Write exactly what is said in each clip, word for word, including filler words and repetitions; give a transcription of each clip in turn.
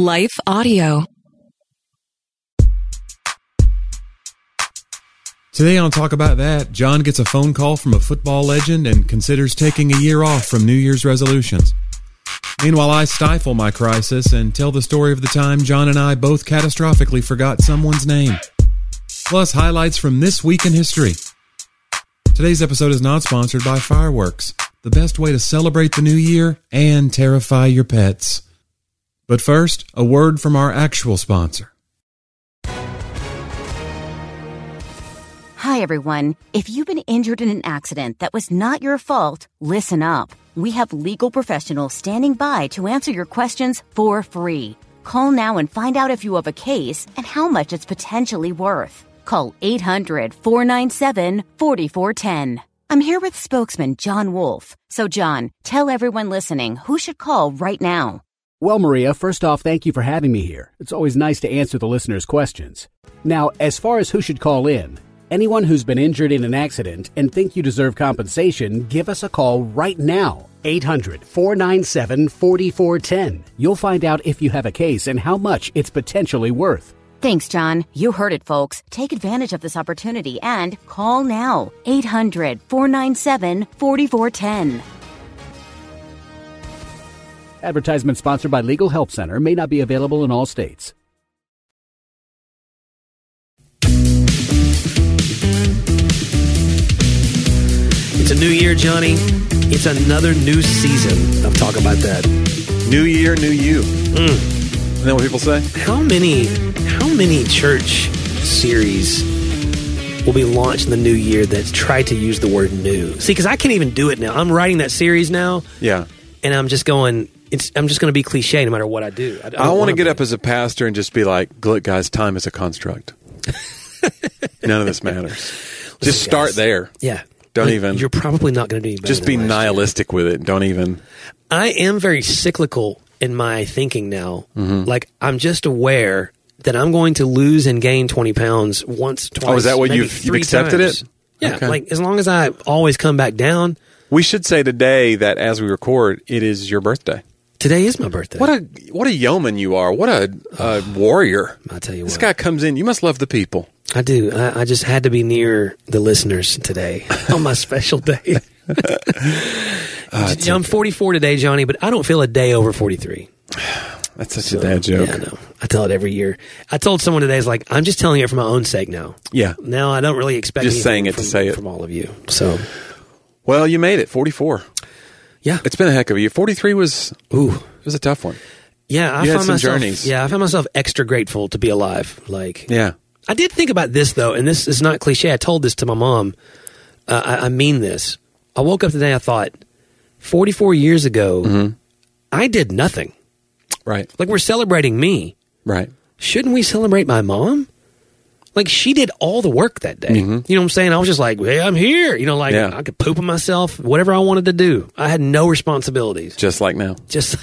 Life Audio. Today on Talk About That, John gets a phone call from a football legend and considers taking a year off from New Year's resolutions. Meanwhile, I stifle my crisis and tell the story of the time John and I both catastrophically forgot someone's name. Plus, highlights from this week in history. Today's episode is not sponsored by fireworks, the best way to celebrate the new year and terrify your pets. But first, a word from our actual sponsor. Hi, everyone. If you've been injured in an accident that was not your fault, listen up. We have legal professionals standing by to answer your questions for free. Call now and find out if you have a case and how much it's potentially worth. Call eight hundred, four nine seven, four four one zero. I'm here with spokesman John Wolf. So, John, tell everyone listening who should call right now. Well, Maria, first off, thank you for having me here. It's always nice to answer the listeners' questions. Now, as far as who should call in, anyone who's been injured in an accident and think you deserve compensation, give us a call right now. eight hundred, four nine seven, four four one zero. You'll find out if you have a case and how much it's potentially worth. Thanks, John. You heard it, folks. Take advantage of this opportunity and call now. eight hundred, four nine seven, four four one zero. Advertisement sponsored by Legal Help Center. May not be available in all states. It's a new year, Johnny. It's another new season of Talk About That. New year, new you. Mm. Isn't that what people say? How many, how many church series will be launched in the new year that try to use the word new? See, because I can't even do it now. I'm writing that series now. Yeah. And I'm just going, it's, I'm just going to be cliche no matter what I do. I, I, I want to get up as a pastor and just be like, look, guys, time is a construct. None of this matters. Listen, just start guys, there. Yeah. Don't You're, even. You're probably not going to do any better Just be than last nihilistic year. with it. Don't even. I am very cyclical in my thinking now. Mm-hmm. Like, I'm just aware that I'm going to lose and gain twenty pounds once, twice. Oh, is that what maybe you've, you've three accepted times. it? Yeah. Okay. Like, as long as I always come back down. We should say today that as we record, it is your birthday. Today is my birthday. What a what a yeoman you are. What a, a warrior. I tell you This what. guy comes in. You must love the people. I do. I, I just had to be near the listeners today on my special day. uh, I'm forty-four today, Johnny, but I don't feel a day over forty-three. That's such So, a dad joke. Yeah, I know. I tell it every year. I told someone today, it's like, I'm just telling it for my own sake now. Yeah. Now I don't really expect Just anything saying it from, to say it. from all of you. So, Well, you made it. forty-four. yeah. It's been a heck of a year. forty-three was, Ooh. it was a tough one. Yeah, I You had found some myself, journeys. Yeah, I found myself extra grateful to be alive. Like, Yeah. I did think about this, though, and this is not cliche. I told this to my mom. Uh, I, I mean this. I woke up today, I thought, forty-four years ago, Mm-hmm. I did nothing. Right. Like, we're celebrating me. Right. Shouldn't we celebrate my mom? Like, she did all the work that day. Mm-hmm. You know what I'm saying? I was just like, hey, I'm here. You know, like, Yeah. I could poop on myself, whatever I wanted to do. I had no responsibilities. Just like now. Just,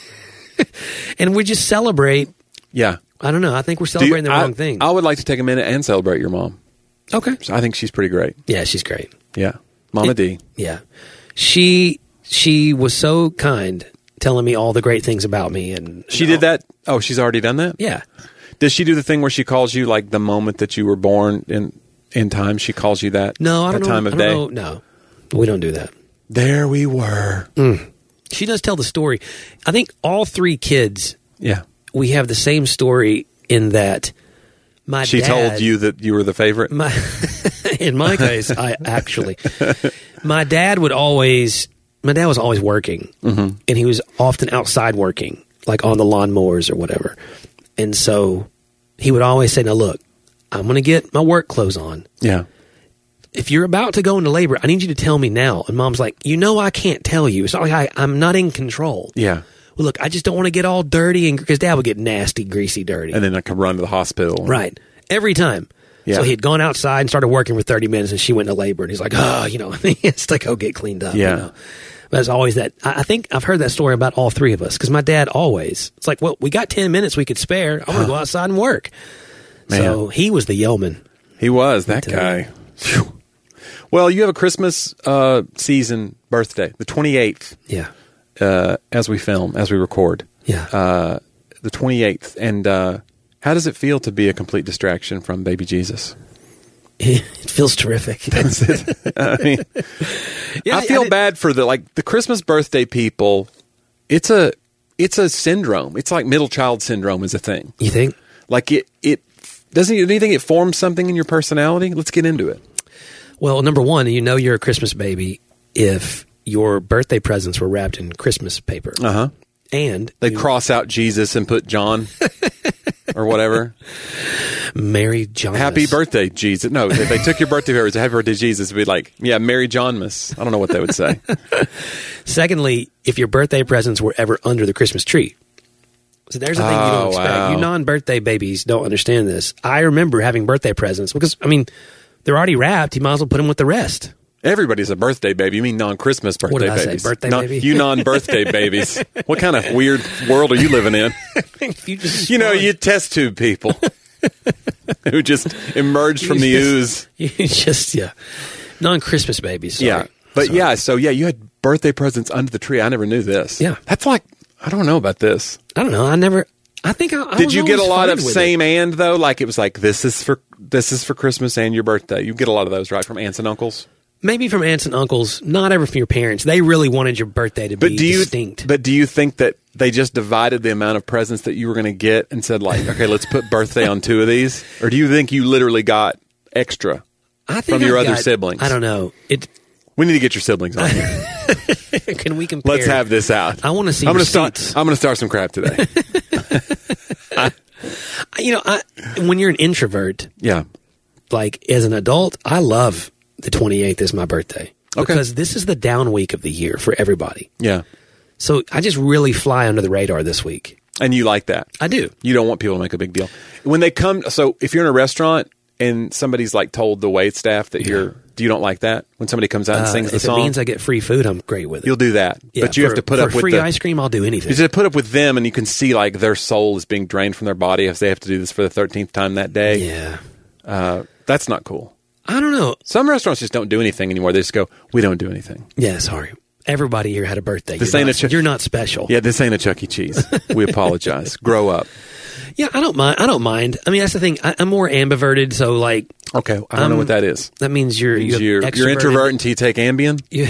and we just celebrate. Yeah. I don't know. I think we're Do you- celebrating the I, wrong thing. I would like to take a minute and celebrate your mom. Okay. I think she's pretty great. Yeah, she's great. Yeah. Mama It- D. Yeah. She she was so kind, telling me all the great things about me. And She and did all- that? Oh, she's already done that? Yeah. Does she do the thing where she calls you like the moment that you were born in in time? She calls you that? No, I don't that know. time of I don't day? know. No, we don't do that. There we were. She does tell the story. I think all three kids, Yeah. we have the same story in that my She dad, told you that you were the favorite? My, in my case, I actually, my dad would always, my dad was always working, Mm-hmm. and he was often outside working, like on the lawnmowers or whatever. And so he would always say, now look, I'm going to get my work clothes on. Yeah. If you're about to go into labor, I need you to tell me now. And mom's like, you know, I can't tell you. It's not like I, I'm not in control. Yeah. Well, look, I just don't want to get all dirty, and because dad would get nasty, greasy, dirty. And then I could run to the hospital. Right. Every time. Yeah. So he had gone outside and started working for thirty minutes, and she went into labor, and he's like, oh, you know, he has to go get cleaned up. Yeah. You know? But it's always that. I I think I've heard that story about all three of us, because my dad always, it's like, well, we got ten minutes we could spare. I want to go outside and work. Man. So he was the yeoman. He was, that guy. Phew. Well, you have a Christmas uh, season birthday, the twenty-eighth, Yeah. uh, as we film, as we record. Yeah. Uh, the twenty-eighth. And uh, how does it feel to be a complete distraction from baby Jesus? It feels terrific. That's it. I mean, Yeah, I feel I did- bad for the like the Christmas birthday people. It's a it's a syndrome. It's like middle child syndrome is a thing. You think? Like it it doesn't. Do you think it forms something in your personality? Let's get into it. Well, number one, you know you're a Christmas baby if your birthday presents were wrapped in Christmas paper. Uh huh. And They you- cross out Jesus and put John or whatever. Mary John. Happy birthday, Jesus. No, if they took your birthday paper, it's happy birthday, Jesus. It'd be like, yeah, Mary Johnmas. I don't know what they would say. Secondly, if your birthday presents were ever under the Christmas tree. So there's the thing you Oh, don't expect. wow. You non-birthday babies don't understand this. I remember having birthday presents because, I mean, they're already wrapped. You might as well put them with the rest. Everybody's a birthday baby. You mean non-Christmas birthday What did I say? babies? Birthday Non- baby? You non-birthday babies. What kind of weird world are you living in? If you just You know, respond- you test tube people who just emerged from the You ooze. just- You just, yeah. Non-Christmas babies. Sorry. Yeah. But Sorry. yeah, so yeah, you had birthday presents under the tree. I never knew this. Yeah. That's like, I don't know about this. I don't know. I never, I think I, I Did was you get a always lot fine of with same it. and though? Like it was like, this is for, this is for Christmas and your birthday. You get a lot of those, right? From aunts and uncles? Maybe from aunts and uncles, not ever from your parents. They really wanted your birthday to But be do you, distinct. but do you think that they just divided the amount of presents that you were going to get and said like, okay, let's put birthday on two of these? Or do you think you literally got extra? I think from your I've other got- siblings? I don't know. It. We need to get your siblings on here. Can we compare? Let's have this out. I want to see I'm gonna receipts. start. I'm going to start some crap today. You know, I, when you're an introvert, Yeah. like as an adult, I love the twenty-eighth is my birthday Okay. because this is the down week of the year for everybody. Yeah. So I just really fly under the radar this week. And you like that. I do. You don't want people to make a big deal. When they come, so if you're in a restaurant and somebody's like told the wait staff that you're, do you don't like that? When somebody comes out and Uh, sings the if song? it means I get free food, I'm great with it. You'll do that. Yeah, but you for- have to put for up with free the, ice cream. I'll do anything. you just put up with them and you can see like their soul is being drained from their body if they have to do this for the thirteenth time that day. Yeah, Uh, that's not cool. I don't know. Some restaurants just don't do anything anymore. They just go, we don't do anything. Yeah, sorry. Everybody here had a birthday. This you're, ain't not, a ch- you're not special. Yeah, this ain't a Chuck E. Cheese. We apologize. Grow up. Yeah, I don't mind. I don't mind. I mean, that's the thing. I, I'm more ambiverted, so like Okay, I don't know Um, what that is. that means you're Means you're, you're, you're introvert until you take Ambien, You,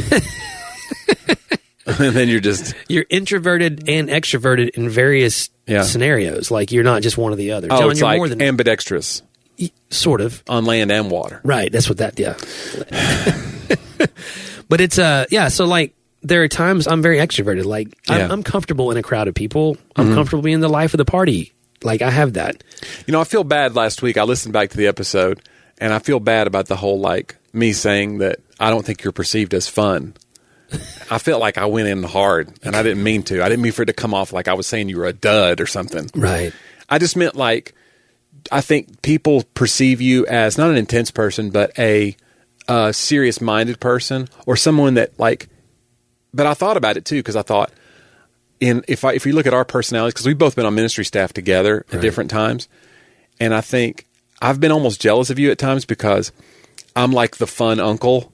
and then you're just you're introverted and extroverted in various Yeah. scenarios. Like you're not just one or the other. oh, John, it's you're like more than ambidextrous sort of. on land and water. Right. That's what that. Yeah. But it's uh yeah. So like there are times I'm very extroverted. Like Yeah. I'm, I'm comfortable in a crowd of people. I'm comfortable being the life of the party. Like I have that. You know, I feel bad. Last week, I listened back to the episode, and I feel bad about the whole like me saying that I don't think you're perceived as fun. I felt like I went in hard, and I didn't mean to. I didn't mean for it to come off like I was saying you were a dud or something. Right. I just meant like I think people perceive you as not an intense person, but a uh, serious-minded person or someone that like. But I thought about it too because I thought, in if I if you look at our personalities, because we've both been on ministry staff together at Right. different times, and I think I've been almost jealous of you at times because I'm like the fun uncle,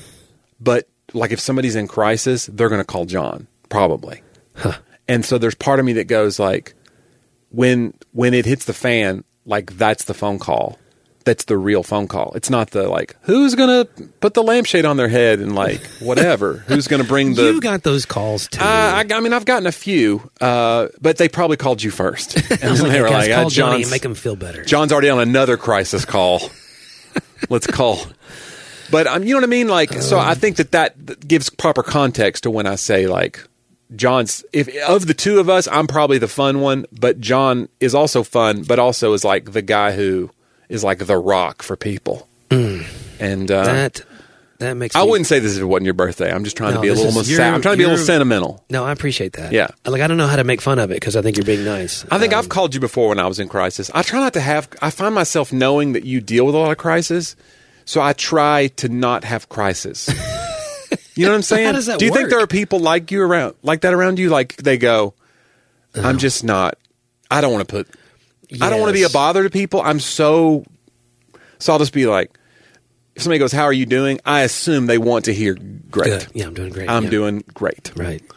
but like if somebody's in crisis, they're going to call John probably, and so there's part of me that goes like, when when it hits the fan, like that's the phone call. That's the real phone call. It's not the like, who's going to put the lampshade on their head and like whatever. Who's going to bring the... You got those calls too. Uh, I, I mean, I've gotten a few, uh, but they probably called you first. And I was then like, they were guys, like, ah, call Johnny John's, and make him feel better. John's already on another crisis call. Let's call. But um, you know what I mean? Like, so I think that that gives proper context to when I say like, John's, if of the two of us, I'm probably the fun one, but John is also fun, but also is like the guy who is like the rock for people. Mm. And uh, that that makes. I me, wouldn't say this is it wasn't your birthday. I'm just trying No, to be a this little is- more. you're- Sad. I'm trying to be a little you're- sentimental. No, I appreciate that. Yeah. Like I don't know how to make fun of it because I think you're being nice. I think Um, I've called you before when I was in crisis. I try not to have. I find myself knowing that you deal with a lot of crisis, so I try to not have crisis. You know what I'm saying? How does that Do you think work? there are people like you around, like that around you? Like they go, I'm just not. I don't want to put. I don't want to be a Yes. bother to people. I'm so. So I'll just be like, if somebody goes, "How are you doing?" I assume they want to hear great. Good. Yeah, I'm doing great. I'm Yeah. doing great. Right.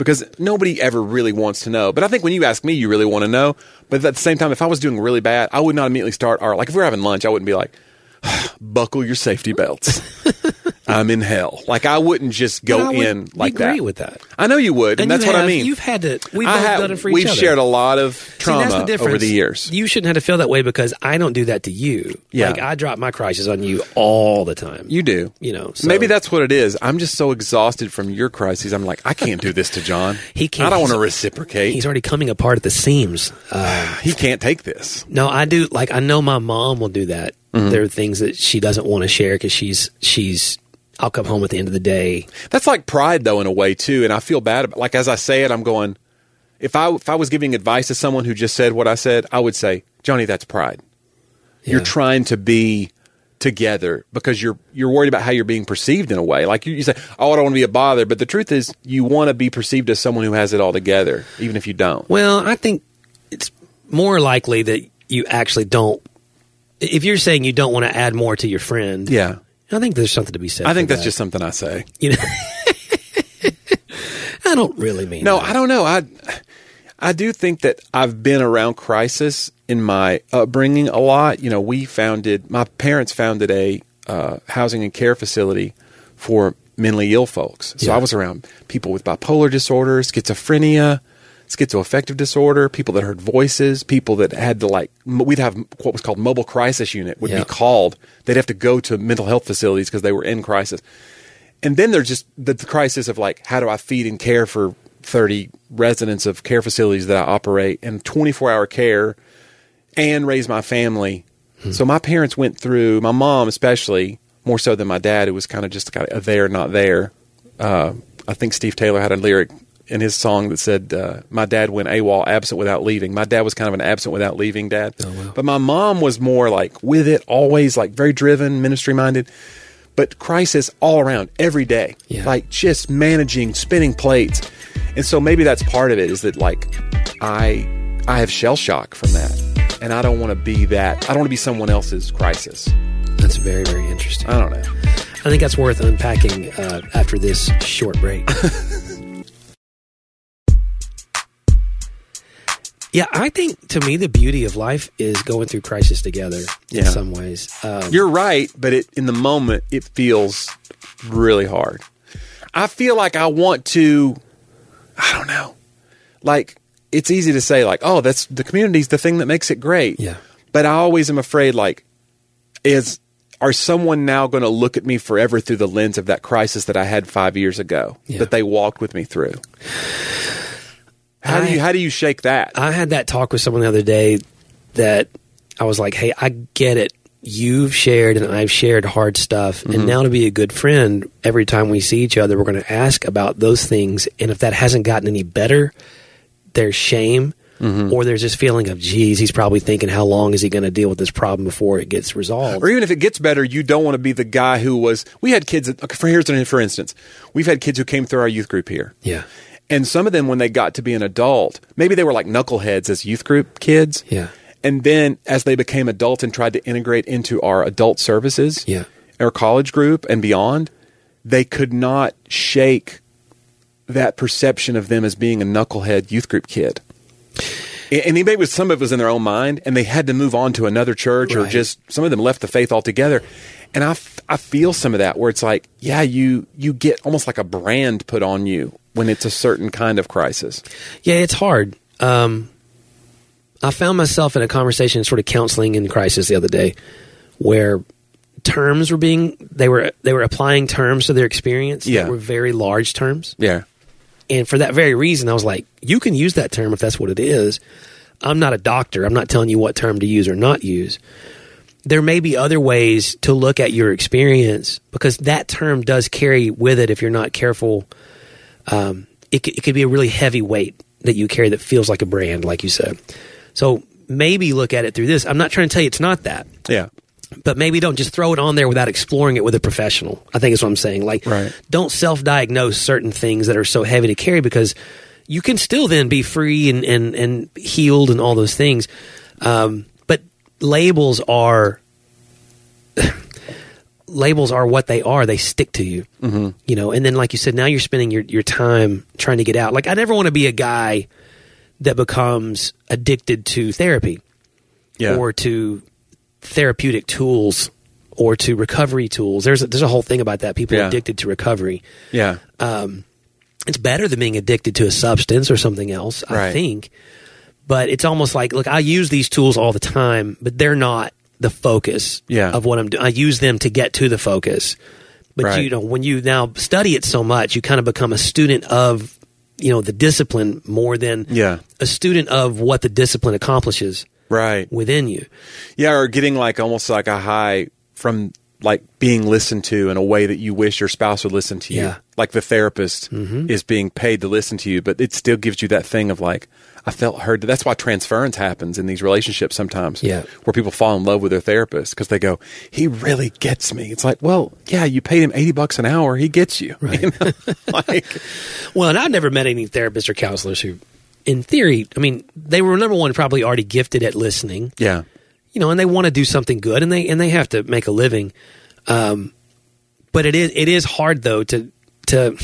because nobody ever really wants to know. But I think when you ask me, you really want to know. But at the same time, if I was doing really bad, I would not immediately start our, like if we were having lunch, I wouldn't be like, buckle your safety belts. I'm in hell. Like I wouldn't just go would in like that. agree with that. I know you would, and, And that's you what have, I mean. You've had to. We've I both have, done it for each we've other. shared a lot of trauma See, that's the difference. over the years. You shouldn't have to feel that way because I don't do that to you. Yeah. Like I drop my crisis on you all the time. You do. You know. So Maybe that's what it is. I'm just so exhausted from your crises. I'm like, I can't do this to John. He can't. I don't want to he's- reciprocate. He's already coming apart at the seams. Uh, he can't take this. no, I do. Like I know my mom will do that. Mm-hmm. There are things that she doesn't want to share because she's she's. I'll come home at the end of the day. That's like pride, though, in a way, too. And I feel bad about. Like as I say it, I'm going. If I if I was giving advice to someone who just said what I said, I would say, Johnny, that's pride. Yeah. You're trying to be together because you're you're worried about how you're being perceived in a way. Like you, you say, oh, I don't want to be a bother, but the truth is, you want to be perceived as someone who has it all together, even if you don't. Well, I think it's more likely that you actually don't. If you're saying you don't want to add more to your friend, Yeah, I think there's something to be said. I think for that's that. just something I say. You know. I don't really mean No, that. I don't know. I I do think that I've been around crisis in my upbringing a lot. You know, we founded, my parents founded a uh, housing and care facility for mentally ill folks. So Yeah. I was around people with bipolar disorder, schizophrenia, schizoaffective disorder, people that heard voices, people that had to like, we'd have what was called mobile crisis unit would Yeah. be called. They'd have to go to mental health facilities because they were in crisis. And then there's just the, the crisis of like, how do I feed and care for thirty residents of care facilities that I operate and twenty-four hour care and raise my family. Hmm. So my parents went through, my mom especially, more so than my dad, who was kind of just kind of a there, not there. Uh, I think Steve Taylor had a lyric in his song that said, uh, my dad went AWOL, absent without leaving. My dad was kind of an absent without leaving dad. Oh, wow. But my mom was more like with it, always like very driven, ministry minded. But crisis all around, every day. Yeah. Like just managing, spinning plates. And so maybe that's part of it, is that like I I have shell shock from that. And I don't want to be that. I don't want to be someone else's crisis. That's very, very interesting. I don't know. I think that's worth unpacking uh, after this short break. Yeah, I think to me the beauty of life is going through crisis together in Yeah. some ways. Um, You're right, but it, in the moment, it feels really hard. I feel like I want to, I don't know, like it's easy to say like, oh, that's the community's the thing that makes it great. Yeah. But I always am afraid like, is, are someone now going to look at me forever through the lens of that crisis that I had five years ago Yeah. that they walked with me through? How do I- you, how do you shake that? I had that talk with someone the other day that I was like, hey, I get it. You've shared and I've shared hard stuff. Mm-hmm. And now to be a good friend, every time we see each other, we're going to ask about those things. And if that hasn't gotten any better, there's shame Mm-hmm. or there's this feeling of, geez, he's probably thinking, how long is he going to deal with this problem before it gets resolved? Or even if it gets better, you don't want to be the guy who was. We had kids. That, okay, for here's an, for instance, we've had kids who came through our youth group here. Yeah. And some of them, when they got to be an adult, maybe they were like knuckleheads as youth group kids. Yeah. And then as they became adults and tried to integrate into our adult services, Yeah. our college group and beyond, they could not shake that perception of them as being a knucklehead youth group kid. And maybe it was, some of it was in their own mind, and they had to move on to another church, or Right. just some of them left the faith altogether. And I, f- I feel some of that where it's like, yeah, you you get almost like a brand put on you when it's a certain kind of crisis. Yeah, it's hard. Um, I found myself in a conversation, sort of counseling in crisis the other day, where terms were being they were they were applying terms to their experience Yeah. that were very large terms, Yeah. and for that very reason, I was like, you can use that term if that's what it is. I'm not a doctor. I'm not telling you what term to use or not use. There may be other ways to look at your experience, because that term does carry with it, if you're not careful, um, it, c- it could be a really heavy weight that you carry that feels like a brand, like you said. So maybe look at it through this. I'm not trying to tell you it's not that, Yeah. but maybe don't just throw it on there without exploring it with a professional. I think is what I'm saying. Like, Right. don't self-diagnose certain things that are so heavy to carry, because you can still then be free and, and, and healed and all those things. Um, but labels are labels are what they are. They stick to you, mm-hmm. you know, and then like you said, now you're spending your, your time trying to get out. Like I never want to be a guy that becomes addicted to therapy yeah. or to therapeutic tools or to recovery tools. There's a, there's a whole thing about that. People yeah. are addicted to recovery. Yeah. Um, it's better than being addicted to a substance or something else, I right. think. But it's almost like, look, I use these tools all the time, but they're not the focus yeah. of what I'm doing. I use them to get to the focus. But right. you know, when you now study it so much, you kind of become a student of, you know, the discipline more than yeah. a student of what the discipline accomplishes right. within you. Yeah, or getting like almost like a high from like being listened to in a way that you wish your spouse would listen to you. Yeah. Like the therapist mm-hmm. is being paid to listen to you, but it still gives you that thing of like, I felt heard. That's why transference happens in these relationships sometimes, yeah. where people fall in love with their therapist because they go, he really gets me. It's like, well, yeah, you paid him eighty bucks an hour. He gets you. Right. You know? Like, well, and I've never met any therapists or counselors who, in theory, I mean, they were, number one, probably already gifted at listening. Yeah. You know, and they want to do something good and they, and they have to make a living. Um, but it is, it is hard though to, to,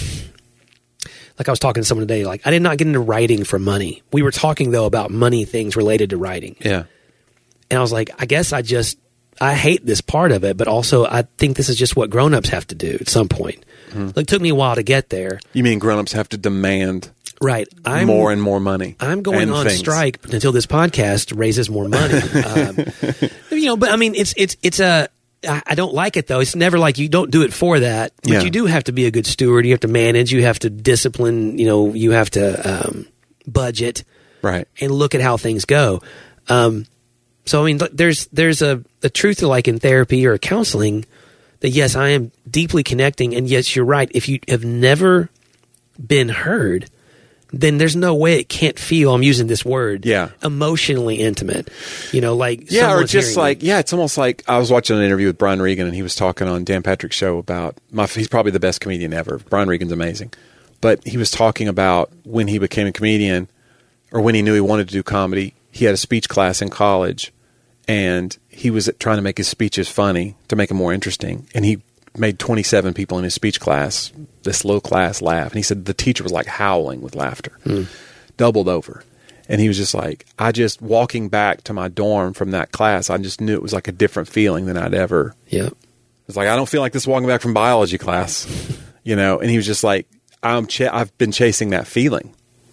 like I was talking to someone today, like I did not get into writing for money. We were talking though about money things related to writing. Yeah. And I was like, I guess I just, I hate this part of it, but also I think this is just what grown-ups have to do at some point. Mm-hmm. Like, it took me a while to get there. You mean grown-ups have to demand right. I'm, more and more money? I'm going on things. strike until this podcast raises more money. um, you know, but I mean, it's, it's, it's a, I, I don't like it though. It's never like you don't do it for that, but yeah. you do have to be a good steward. You have to manage, you have to discipline, you know, you have to, um, budget right. and look at how things go. Um, So, I mean, there's there's a, a truth to like in therapy or counseling that, yes, I am deeply connecting. And yes, you're right. If you have never been heard, then there's no way it can't feel, I'm using this word, yeah. emotionally intimate. You know, like, yeah, or just like, you. yeah, it's almost like I was watching an interview with Brian Regan and he was talking on Dan Patrick's show about, my, he's probably the best comedian ever. Brian Regan's amazing. But he was talking about when he became a comedian or when he knew he wanted to do comedy, he had a speech class in college. And he was trying to make his speeches funny to make them more interesting. And he made twenty-seven people in his speech class, this low class, laugh. And he said the teacher was like howling with laughter, mm. doubled over. And he was just like, I just, walking back to my dorm from that class, I just knew it was like a different feeling than I'd ever. Yep. It's like, I don't feel like this walking back from biology class, you know? And he was just like, I'm ch- I've been chasing that feeling.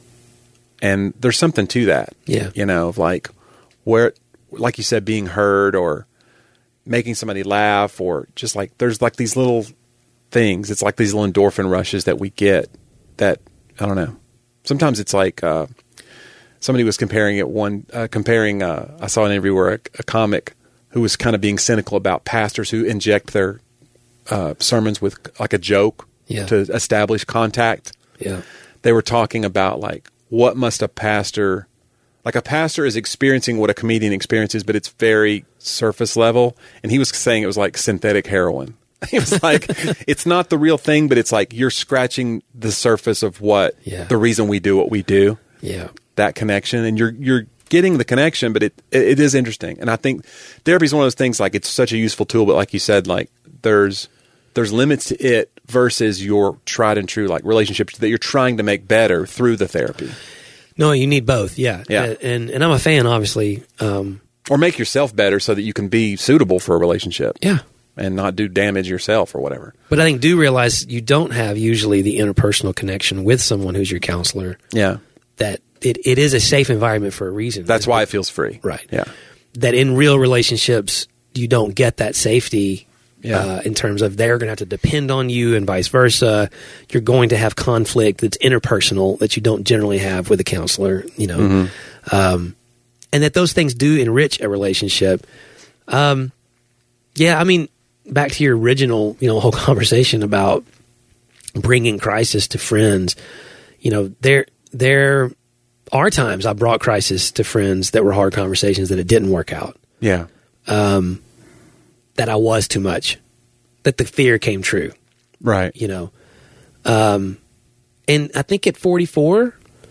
And there's something to that. Yeah. You know, of like where, like you said, being heard or making somebody laugh or just like, there's like these little things. It's like these little endorphin rushes that we get that, I don't know. Sometimes it's like, uh, somebody was comparing it one, uh, comparing, uh, I saw an interview where a, a comic who was kind of being cynical about pastors who inject their, uh, sermons with like a joke yeah. to establish contact. Yeah. They were talking about like, what must a pastor, like a pastor is experiencing what a comedian experiences, but it's very surface level. And he was saying it was like synthetic heroin. He was like, it's not the real thing, but it's like you're scratching the surface of what yeah. the reason we do what we do. Yeah. That connection. And you're, you're getting the connection, but it, it, it is interesting. And I think therapy is one of those things, like it's such a useful tool, but like you said, like there's, there's limits to it versus your tried and true, like relationships that you're trying to make better through the therapy. No, you need both. Yeah. Yeah. And, and I'm a fan, obviously. Um, or make yourself better so that you can be suitable for a relationship. Yeah. And not do damage yourself or whatever. But I think do realize you don't have usually the interpersonal connection with someone who's your counselor. Yeah. That it, it is a safe environment for a reason. That's why it feels free. Right. Yeah. That in real relationships, you don't get that safety. Yeah. Uh, in terms of they're going to have to depend on you and vice versa. You're going to have conflict that's interpersonal that you don't generally have with a counselor, you know. Mm-hmm. Um, and that those things do enrich a relationship. Um, yeah, I mean, back to your original, you know, whole conversation about bringing crisis to friends. You know, there there are times I brought crisis to friends that were hard conversations that it didn't work out. Yeah. Um, that I was too much, that the fear came true. Right. You know, um, and I think at forty-four,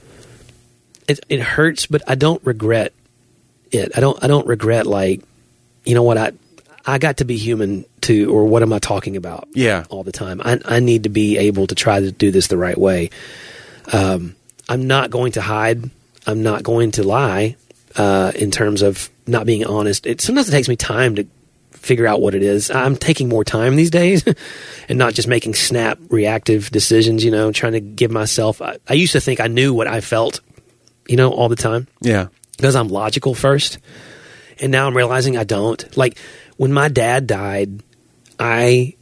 it, it hurts, but I don't regret it. I don't, I don't regret like, you know what, I, I got to be human to, or what am I talking about? Yeah. All the time. I, I need to be able to try to do this the right way. Um, I'm not going to hide. I'm not going to lie uh, in terms of not being honest. It sometimes it takes me time to figure out what it is. I'm taking more time these days and not just making snap reactive decisions, you know, trying to give myself. I, I used to think I knew what I felt, you know, all the time. Yeah. Because I'm logical first. And now I'm realizing I don't. Like when my dad died, I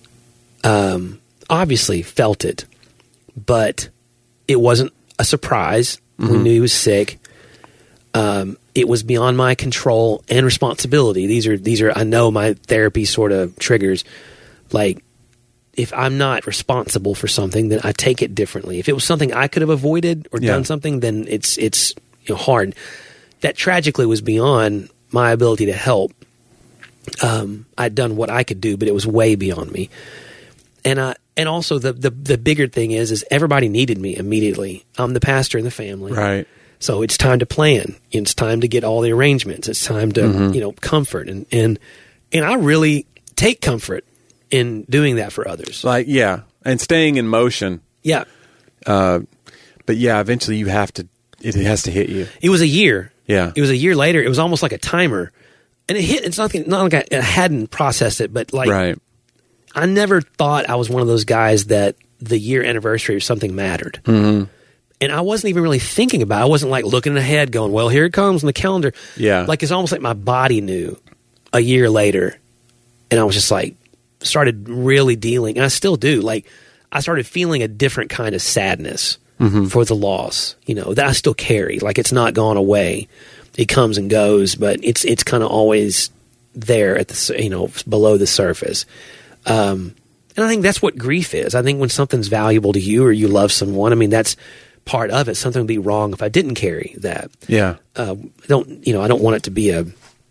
um, obviously felt it, but it wasn't a surprise. Mm-hmm. We knew he was sick. Um, it was beyond my control and responsibility. These are these are I know my therapy sort of triggers. Like if I'm not responsible for something, then I take it differently. If it was something I could have avoided or yeah. done something, then it's it's you know, hard. That tragically was beyond my ability to help. Um, I'd done what I could do, but it was way beyond me. And I and also the the the bigger thing is is everybody needed me immediately. I'm the pastor in the family, right? So it's time to plan. It's time to get all the arrangements. It's time to, mm-hmm. you know, comfort. And, and and I really take comfort in doing that for others. Like, yeah. And staying in motion. Yeah. Uh, but yeah, eventually you have to, it has to hit you. It was a year. Yeah. It was a year later. It was almost like a timer. And it hit, it's not, not like I, I hadn't processed it, but like, right. I never thought I was one of those guys that the year anniversary of something mattered. Mm-hmm. And I wasn't even really thinking about it. I wasn't like looking ahead going, well, here it comes on the calendar. Yeah. Like it's almost like my body knew a year later. And I was just like, started really dealing. And I still do. Like I started feeling a different kind of sadness mm-hmm. for the loss, you know, that I still carry. Like it's not gone away. It comes and goes, but it's it's kind of always there at the, you know, below the surface. Um, and I think that's what grief is. I think when something's valuable to you or you love someone, I mean, that's part of it. Something would be wrong if I didn't carry that. Yeah. Uh, I don't, you know, I don't want it to be a,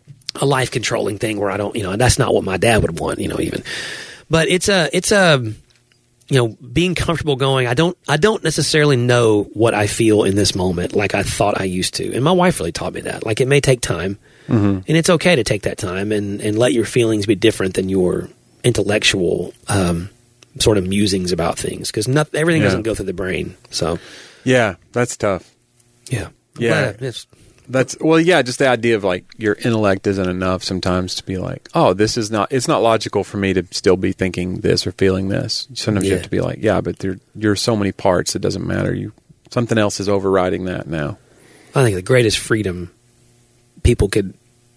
a life controlling thing where I don't, you know, that's not what my dad would want, you know, even, but it's a, it's a, you know, being comfortable going, I don't, I don't necessarily know what I feel in this moment like I thought I used to. And my wife really taught me that. Like it may take time mm-hmm. and it's okay to take that time and, and let your feelings be different than your intellectual, um, sort of musings about things. Cause not, everything yeah. doesn't go through the brain. So. Yeah, that's tough. Yeah. Yeah. That's, well, yeah, just the idea of like your intellect isn't enough sometimes to be like, oh, this is not, it's not logical for me to still be thinking this or feeling this. Sometimes yeah. you have to be like, yeah, but there, you're so many parts, it doesn't matter. You, something else is overriding that now. I think the greatest freedom people could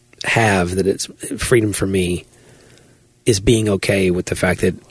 have, that it's freedom for me, is being okay with the fact that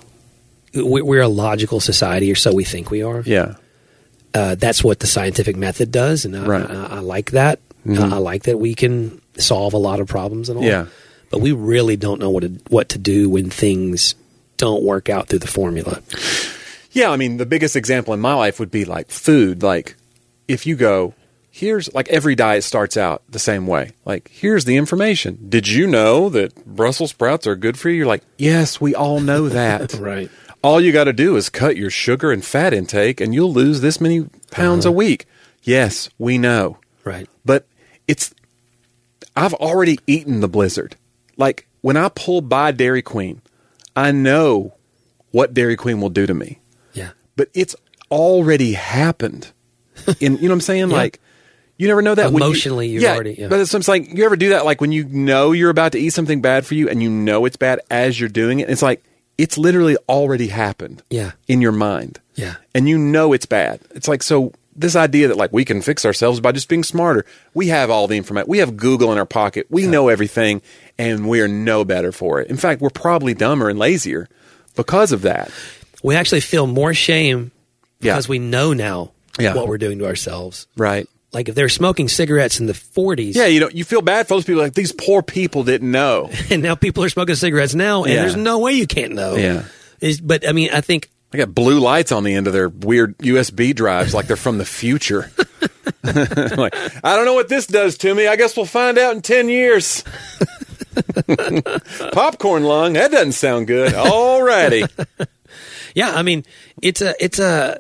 we're a logical society, or so we think we are. Yeah. Uh, that's what the scientific method does, and I, right. I, I like that. Mm-hmm. I, I like that we can solve a lot of problems and all. Yeah. But we really don't know what to, what to do when things don't work out through the formula. Yeah, I mean, the biggest example in my life would be like food. Like, if you go, here's, like every diet starts out the same way. Like, here's the information. Did you know that Brussels sprouts are good for you? You're like, yes, we all know that. Right. All you got to do is cut your sugar and fat intake, and you'll lose this many pounds uh-huh. a week. Yes, we know. Right. But it's, I've already eaten the blizzard. Like, when I pull by Dairy Queen, I know what Dairy Queen will do to me. Yeah. But it's already happened. In, you know what I'm saying? Yeah. Like, you never know that. Emotionally, when you, you've yeah, already, yeah. But it's, it's like, you ever do that? Like, when you know you're about to eat something bad for you, and you know it's bad as you're doing it, it's like, it's literally already happened yeah. in your mind. Yeah. And you know it's bad. It's like, so this idea that like we can fix ourselves by just being smarter. We have all the information. We have Google in our pocket. We yeah. know everything, and we are no better for it. In fact, we're probably dumber and lazier because of that. We actually feel more shame because yeah. we know now yeah. what we're doing to ourselves. Right. Like if they're smoking cigarettes in the forties. Yeah, you know, you feel bad for those people. Like, these poor people didn't know. And now people are smoking cigarettes now, and yeah. there's no way you can't know. Yeah. It's, but, I mean, I think... They got blue lights on the end of their weird U S B drives like they're from the future. Like, I don't know what this does to me. I guess we'll find out in ten years. Popcorn lung. That doesn't sound good. All righty. Yeah, I mean, it's a... It's a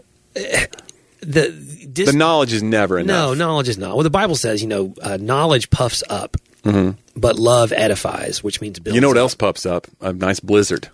the... Dis- the knowledge is never enough. No, knowledge is not. Well, the Bible says, you know, uh, knowledge puffs up, mm-hmm. but love edifies, which means builds You know what up. else puffs up? A nice blizzard.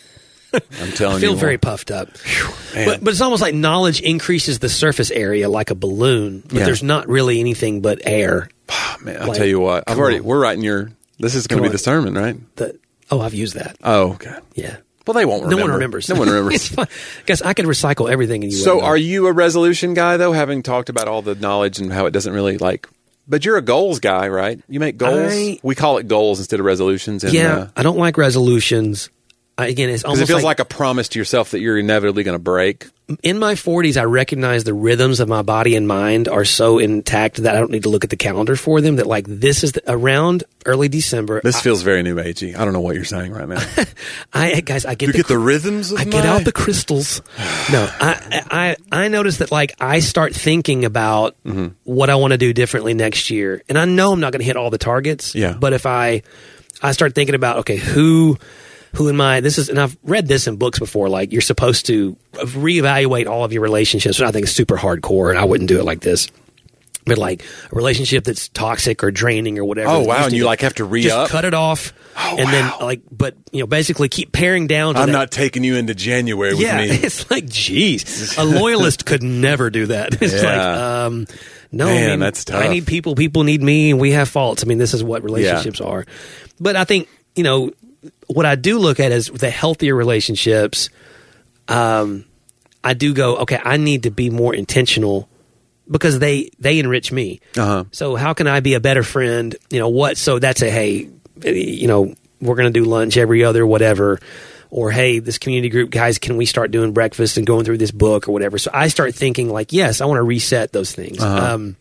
I'm telling I feel you. very what. puffed up. Man. But, but it's almost like knowledge increases the surface area like a balloon, but Yeah. there's not really anything but air. Oh, man, I'll Like, tell you what. I've come already. on. We're writing your. This is going Come to be on. the sermon, right? The, oh, I've used that. Oh, okay. Yeah. Well, they won't remember. No one remembers. No one remembers. It's fine. Guess I could recycle everything in you. So, wouldn't know. are you a resolution guy though? Having talked about all the knowledge and how it doesn't really like, but you're a goals guy, right? You make goals. I- we call it goals instead of resolutions. And, Yeah, uh, I don't like resolutions. I, again, it's because almost it feels like, like, a promise to yourself that you're inevitably going to break. in my forties, I recognize the rhythms of my body and mind are so intact that I don't need to look at the calendar for them. That like this is the, around early December. This feels very new agey. I don't know what you're saying right now. I guys, I get You the get the rhythms of I get my- out the crystals. No, I, I I notice that like I start thinking about Mm-hmm. what I want to do differently next year, and I know I'm not going to hit all the targets. Yeah. But if I I start thinking about okay, who who am I? This is, and I've read this in books before. Like you're supposed to reevaluate all of your relationships, which I think is super hardcore, and I wouldn't do it like this. But like a relationship that's toxic or draining or whatever. Oh, that wow, used and to you, get- like, have to re-up? Just cut it off, Oh, and then wow. like, but you know, basically keep paring down. To I'm that. not taking you into January with Yeah, me. it's like, geez, a loyalist could never do that. It's Yeah. like, um, no, Man, I mean, that's tough. I need people, people need me, and we have faults. I mean, this is what relationships are. But I think, you know, what I do look at is the healthier relationships. Um, I do go, okay, I need to be more intentional because they they enrich me. Uh-huh. So how can I be a better friend? You know what? So that's a hey, you know, we're going to do lunch every other whatever, or hey, this community group guys, can we start doing breakfast and going through this book or whatever? So I start thinking like, yes, I want to reset those things. Uh-huh. Um,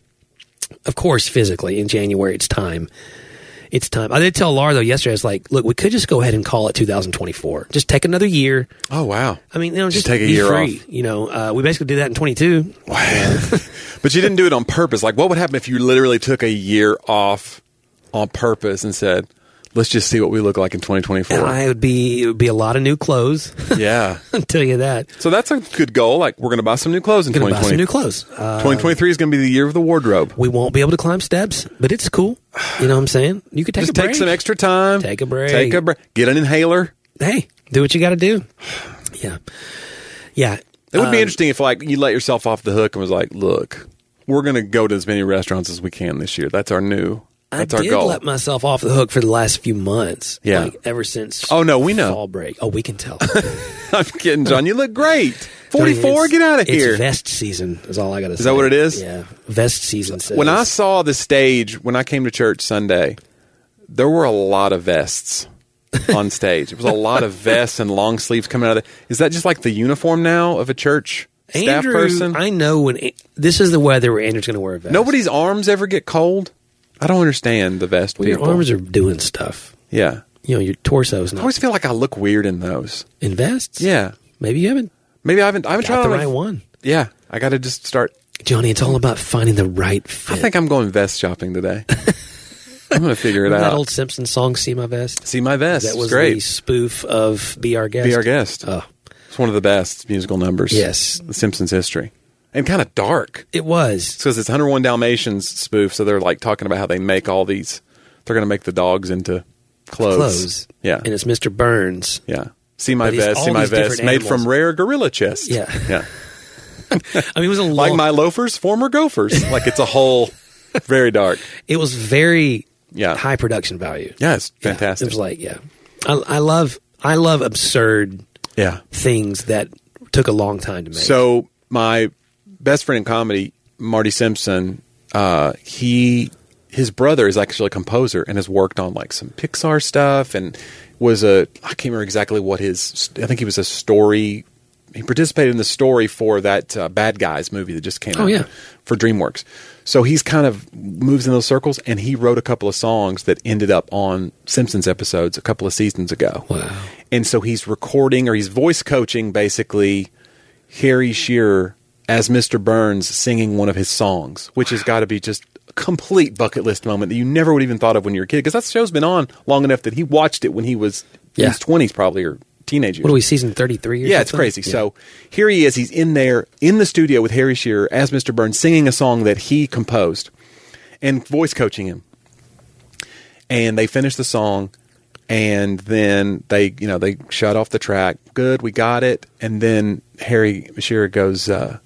of course, physically in January, it's time. It's time. I did tell Laura though yesterday. I was like, look, we could just go ahead and call it two thousand twenty-four. Just take another year. Oh, wow. I mean, you know, just, Just take a be year free. off. You know, uh, we basically did that in twenty-two. Wow. But you didn't do it on purpose. Like, what would happen if you literally took a year off on purpose and said, let's just see what we look like in twenty twenty-four? And I would be, it would be a lot of new clothes. Yeah. I'll tell you that. So that's a good goal. Like, we're going to buy some new clothes in Going to twenty buy some twenty. new clothes. Uh, twenty twenty-three is going to be the year of the wardrobe. we won't be able to climb steps, but it's cool. You know what I'm saying? You could take Just a break. take some extra time. Take a break. Take a break. Get an inhaler. Hey, do what you got to do. Yeah. Yeah. It would be Um, interesting if, like, you let yourself off the hook and was like, look, we're going to go to as many restaurants as we can this year. That's our new, that's I our did goal. let myself off the hook for the last few months. Yeah. Like, ever since Oh, no, we know. fall break. Oh, we can tell. I'm kidding, John. You look great. forty-four, It's- get out of here. It's vest season is all I got to say. Is that what it is? Yeah. Vest season says. When I saw the stage, when I came to church Sunday, there were a lot of vests on stage. It was a lot of vests and long sleeves coming out of it. Is that just like the uniform now of a church staff Andrew, person? I know when this is the weather where Andrew's going to wear a vest. Nobody's arms ever get cold? I don't understand the vest Well, your people. arms are doing stuff. Yeah. You know, your torso's I not always feel like I look weird in those. in vests. Yeah. Maybe you haven't Maybe I haven't I haven't got tried the on right a- one. Yeah. I got to just start. Johnny, it's all about finding the right fit. I think I'm going vest shopping today. I'm going to figure it Remember out. that old Simpsons song, See My Vest? See my vest. That It's was great. the spoof of Be Our Guest. Be Our Guest. Oh, It's one of the best musical numbers. Yes. The Simpsons history. And kind of dark. it was. Because it's one oh one Dalmatians spoof, so they're like talking about how they make all these. They're going to make the dogs into clothes. Clothes. Yeah, And it's Mister Burns. yeah. See my But he's vest, all see my these vest, different made animals. from rare gorilla chest. Yeah. yeah. I mean, it was a Like long, my loafers, former gophers. Like it's a whole very dark. it was very Yeah. high production value. Yeah, it's Yeah, fantastic. it was like, yeah. I, I love, I love absurd yeah. things that took a long time to make. So my best friend in comedy, Marty Simpson, uh, he his brother is actually a composer and has worked on like some Pixar stuff and was a I can't remember exactly what his I think he was a story. He participated in the story for that uh, Bad Guys movie that just came Oh, out yeah. for DreamWorks. So he's kind of moves in those circles, and he wrote a couple of songs that ended up on Simpsons episodes a couple of seasons ago. Wow. And so he's recording or he's voice coaching basically Harry Shearer as Mister Burns singing one of his songs, which has got to be just a complete bucket list moment that you never would even thought of when you were a kid. Because that show's been on long enough that he watched it when he was in Yeah. his twenties probably or teenage years. What are we, season thirty-three or Yeah, it's something? crazy. Yeah. So here he is. He's in there in the studio with Harry Shearer as Mister Burns singing a song that he composed and voice coaching him. And they finish the song, and then they, you know, they shut off the track. Good, we got it. And then Harry Shearer goes, uh,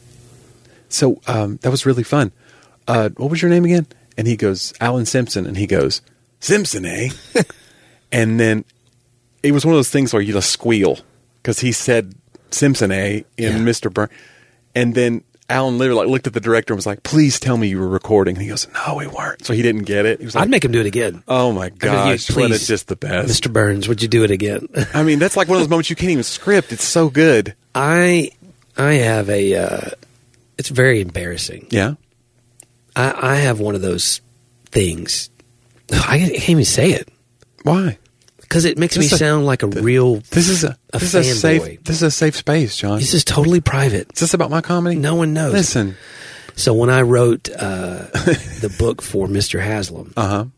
so um, that was really fun. Uh, what was your name again? And he goes, Alan Simpson. And he goes, Simpson, eh? And then it was one of those things where you just squeal because he said Simpson, eh? In Yeah. Mister Burns. And then Alan literally like, looked at the director and was like, please tell me you were recording. And he goes, no, we weren't. So he didn't get it. He was like, I'd make him do it again. oh my gosh, you, what please, is just the best. Mister Burns, would you do it again? I mean, that's like one of those moments you can't even script. It's so good. I I have a. Uh, it's very embarrassing. Yeah. I, I have one of those things. I can't even say it Why? because it makes This me is a- sound like a real. This is a, A this is a fanboy. safe. This is a safe space, John. This is totally private. Is this about my comedy? No one knows. Listen. So when I wrote uh, the book for Mister Haslam, Uh huh.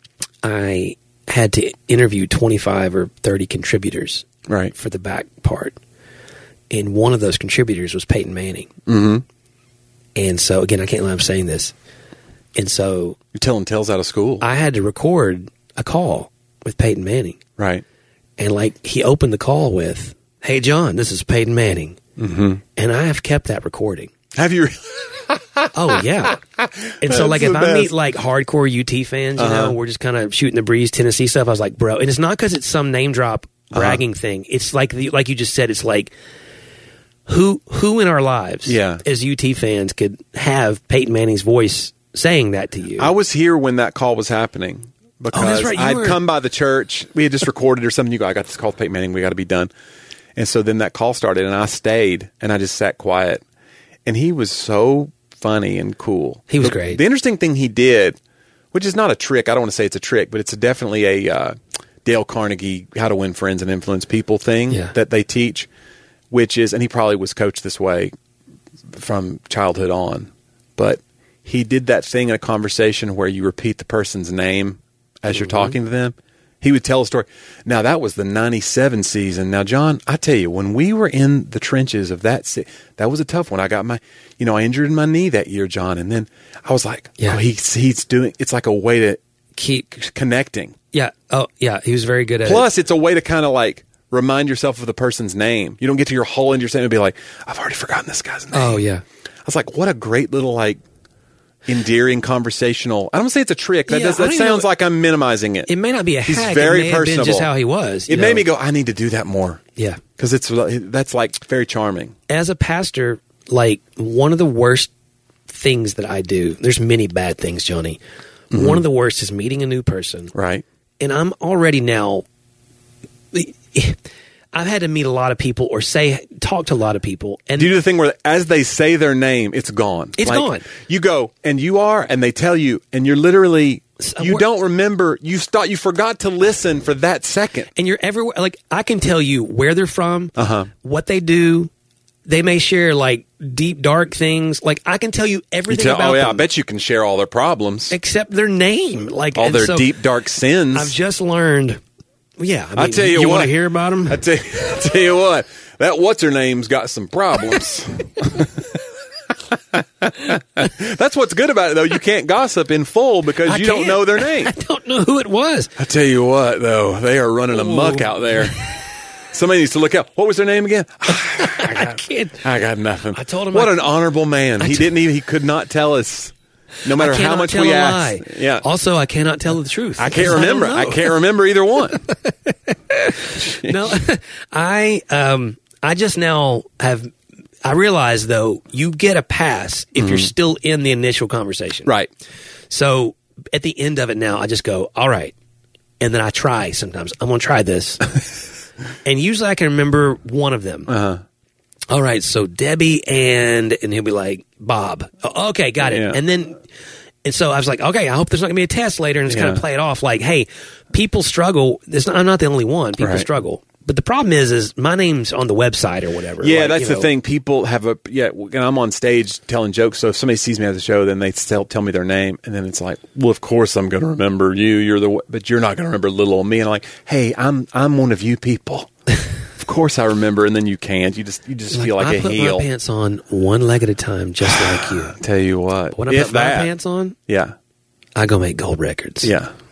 I had to interview twenty-five or thirty contributors Right. for the back part. And one of those contributors was Peyton Manning. Mm-hmm. And so, again, I can't believe I'm saying this. And so You're telling tales out of school. I had to record a call with Peyton Manning. right. And like he opened the call with, hey, John, this is Peyton Manning. Mm-hmm. And I have kept that recording. Have you? Oh, yeah. And so, That's like, if the I best. meet, like, hardcore U T fans, you Uh-huh. know, we're just kind of shooting the breeze, Tennessee stuff, I was like, bro. And it's not because it's some name drop bragging Uh-huh. thing. It's like, the, like you just said, it's like, who who in our lives Yeah. as U T fans could have Peyton Manning's voice saying that to you? I was here when that call was happening because right, you I'd were- come by the church. We had just recorded or something. You go, I got this call with Peyton Manning. We got to be done. And so then that call started, and I stayed, and I just sat quiet. And he was so funny and cool. He was The- great. The interesting thing he did, which is not a trick. I don't want to say it's a trick, but it's a, definitely a uh, Dale Carnegie How to Win Friends and Influence People thing Yeah. that they teach, which is, and he probably was coached this way from childhood on, but he did that thing in a conversation where you repeat the person's name as you're talking to them. He would tell a story. Now, that was the ninety-seven season. Now, John, I tell you, when we were in the trenches of that, se- that was a tough one. I got my, you know, I injured my knee that year, John, and then I was like, Yeah. oh, he's, he's doing, it's like a way to Keep, connecting. yeah. Oh, yeah. He was very good at it. Plus, it's a way to kind of like remind yourself of the person's name. You don't get to your whole end of your statement and be like, I've already forgotten this guy's name. Oh, yeah. I was like, what a great little like endearing conversational. I don't say it's a trick. That Yeah, does, I that don't even sounds know- like I'm minimizing it. It may not be a He's hack. very it may have been personable. just how he was. you It made know? me go, I need to do that more Yeah. because it's that's like very charming. As a pastor, like one of the worst things that I do, there's many bad things, Johnny. One of the worst is meeting a new person. Right. And I'm already now, I've had to meet a lot of people or say, talk to a lot of people. And Do you do the thing where as they say their name, it's gone? It's Like, gone. You go, and you are, and they tell you, and you're literally, you we're- don't remember, you start, you forgot to listen for that second. and you're everywhere. Like I can tell you where they're from, Uh-huh. what they do. They may share like deep, dark things. Like I can tell you You everything tell, about oh, yeah, them I bet you can share all their problems, except their name. Like all and their so deep, dark sins. I've just learned. Yeah, I, mean, I tell you, you what, want to hear about them? I tell, I tell you what, that what's her name's got some problems. That's what's good about it, though. You can't gossip in full because I you don't can't. know their name. I don't know who it was. I tell you what, though, they are running amok Ooh. out there. Somebody needs to look out. What was their name again? I can't. I got nothing. I told him What I- an honorable man. He didn't even. He could not tell us, no matter I how cannot much tell we a asked. lie. Yeah. Also, I cannot tell the truth. I can't because remember. don't I, know. can't remember either one. No, I um I just now have. I realize though you get a pass if you're still in the initial conversation. Right. So at the end of it now, I just go, all right, and then I try. Sometimes I'm going to try this, and usually I can remember one of them. Uh-huh. All right, so Debbie and and he'll be like Bob. Oh, okay, got it. Yeah. And then and so I was like, okay, I hope there's not going to be a test later, and just kind Yeah. of play it off like, hey, people struggle. There's not, I'm not the only one. People Right. struggle. But the problem is, is my name's on the website or whatever. Yeah, Like, that's you the know, thing. People have a yeah. And I'm on stage telling jokes, so if somebody sees me at the show, then they tell tell me their name, and then it's like, well, of course I'm going to remember you. You're the, but you're not going to remember little old me. And I'm like, hey, I'm I'm one of you people. Of course I remember, and then you can't. You just you just feel like I a put heel. my pants on one leg at a time, just like you. Tell you what, When I if put my that, pants on, yeah, I go make gold records. yeah.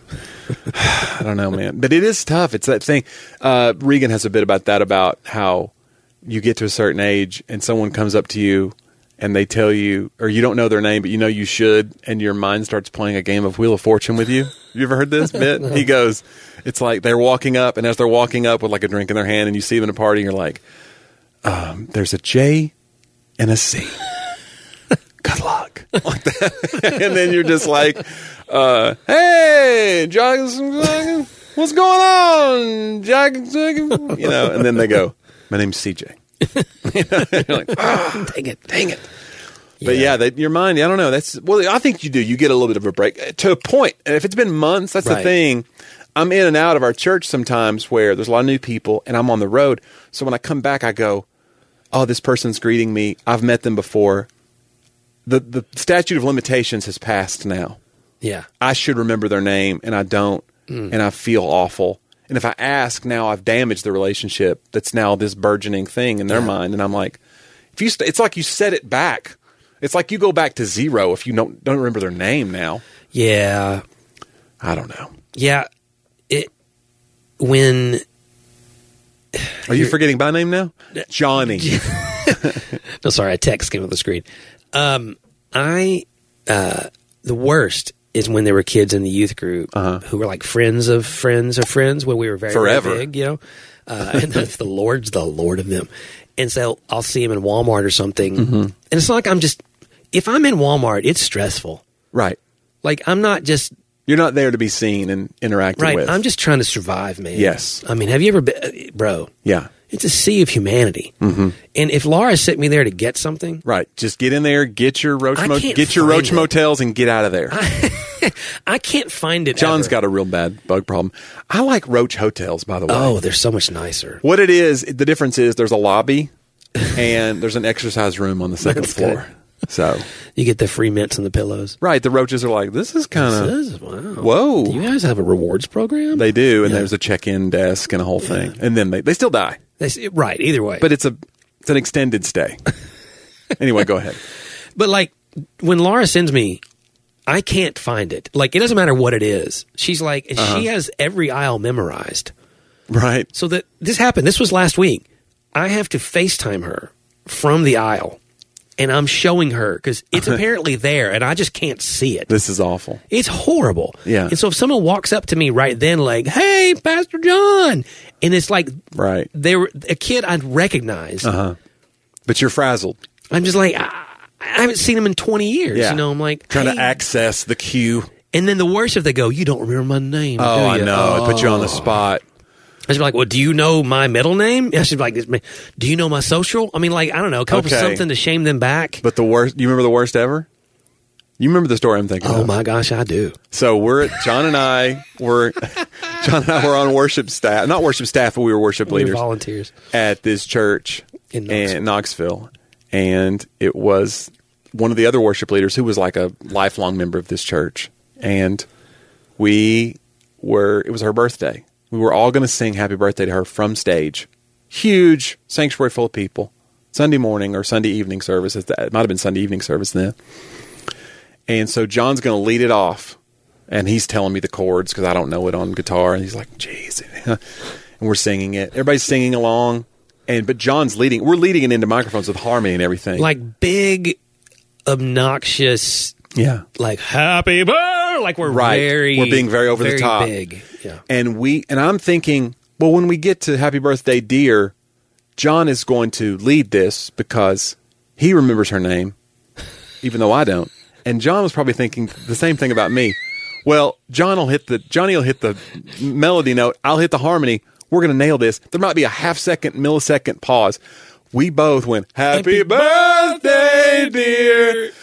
I don't know, man. But it is tough. It's that thing. Uh, Regan has a bit about that, about how you get to a certain age and someone comes up to you and they tell you, or you don't know their name, but you know you should, and your mind starts playing a game of Wheel of Fortune with you. You ever heard this bit? He goes, it's like they're walking up, and as they're walking up with like a drink in their hand, and you see them in a party, and you're like, um, there's a J and a C. Good luck. Like that. And then you're just like, uh, hey, Jack, what's going on, Jack? You know, and then they go, my name's C J. You know, you're like, oh, Dang it. dang it. But yeah, that, your mind, I don't know. That's well, I think you do. You get a little bit of a break to a point. And if it's been months, that's Right. the thing. I'm in and out of our church sometimes where there's a lot of new people and I'm on the road. So when I come back, I go, oh, this person's greeting me. I've met them before. The the statute of limitations has passed now. Yeah. I should remember their name and I don't. Mm. And I feel awful. And if I ask now, I've damaged the relationship that's now this burgeoning thing in their Yeah. mind. And I'm like, if you, st- it's like you set it back. It's like you go back to zero if you don't don't remember their name now. Yeah. I don't know. Yeah. It when Are you forgetting my name now? Johnny. no, sorry, a text came on the screen. Um, I uh, the worst is when there were kids in the youth group Uh-huh. who were like friends of friends of friends when we were very, Forever. very big, you know. Uh, and the, the Lord's the Lord of them. And so I'll see him in Walmart or something, Mm-hmm. and it's not like I'm just. If I'm in Walmart, it's stressful. Right. Like I'm not just You're not there to be seen and interacted right. with. I'm just trying to survive, man. Yes. I mean, have you ever been, bro? Yeah. It's a sea of humanity. Mm-hmm. And if Laura sent me there to get something, Right. Just get in there, get your roach, I mo- can't get your find roach it. motels, and get out of there. I can't find it. John's ever. got a real bad bug problem. I like roach hotels, by the way. Oh, they're so much nicer. What it is, the difference is there's a lobby and there's an exercise room on the second That's floor. So, You get the free mints and the pillows. right, the roaches are like, this is kind of, This is- wow. whoa. Do you guys have a rewards program? They do, and Yeah. there's a check-in desk and a whole thing. And then they, they still die. They s- right. Either way, But it's a it's an extended stay. Anyway, go ahead. but like when Laura sends me, I can't find it. Like it doesn't matter what it is. She's like, and Uh-huh. she has every aisle memorized. Right. So that this happened. This was last week. I have to FaceTime her from the aisle, and I'm showing her because it's apparently there, and I just can't see it. This is awful. It's horrible. Yeah. And so if someone walks up to me right then, like, "Hey, Pastor John," and it's like, Right. they were a kid I'd recognize. Uh-huh. But you're frazzled. I'm just like, I, I haven't seen him in twenty years. Yeah. You know, I'm like Trying hey. to access the queue. And then the worst if they go, "You don't remember my name." Oh, do I you?" know. It put you on the Oh. spot. I should be like, "Well, do you know my middle name?" I should be like, "Do you know my social?" I mean, like, I don't know, come up with Okay. something to shame them back. But the worst, you remember the worst ever? You remember the story I'm thinking Oh of. my gosh, I do. So we're at, John and I were, John and I were on worship staff, not worship staff, but we were worship We were leaders volunteers. at this church In Knoxville. in Knoxville. And it was one of the other worship leaders who was like a lifelong member of this church. And we were, it was her birthday. We were all going to sing happy birthday to her from stage. Huge sanctuary full of people. Sunday morning or Sunday evening service. It might have been Sunday evening service then. And so John's going to lead it off. And he's telling me the chords because I don't know it on guitar. And he's like, geez. And we're singing it. Everybody's singing along. And But John's leading. We're leading it into microphones with harmony and everything. Like big, obnoxious, yeah. like happy birthday. Like we're Right. very, We're being very over the top. big. Yeah. And we and I'm thinking, well, when we get to Happy Birthday, Dear, John is going to lead this because he remembers her name, even though I don't. And John was probably thinking the same thing about me. Well, John will hit the Johnny will hit the melody note. I'll hit the harmony. We're going to nail this. There might be a half second, millisecond pause. We both went, Happy, Happy birthday, dear.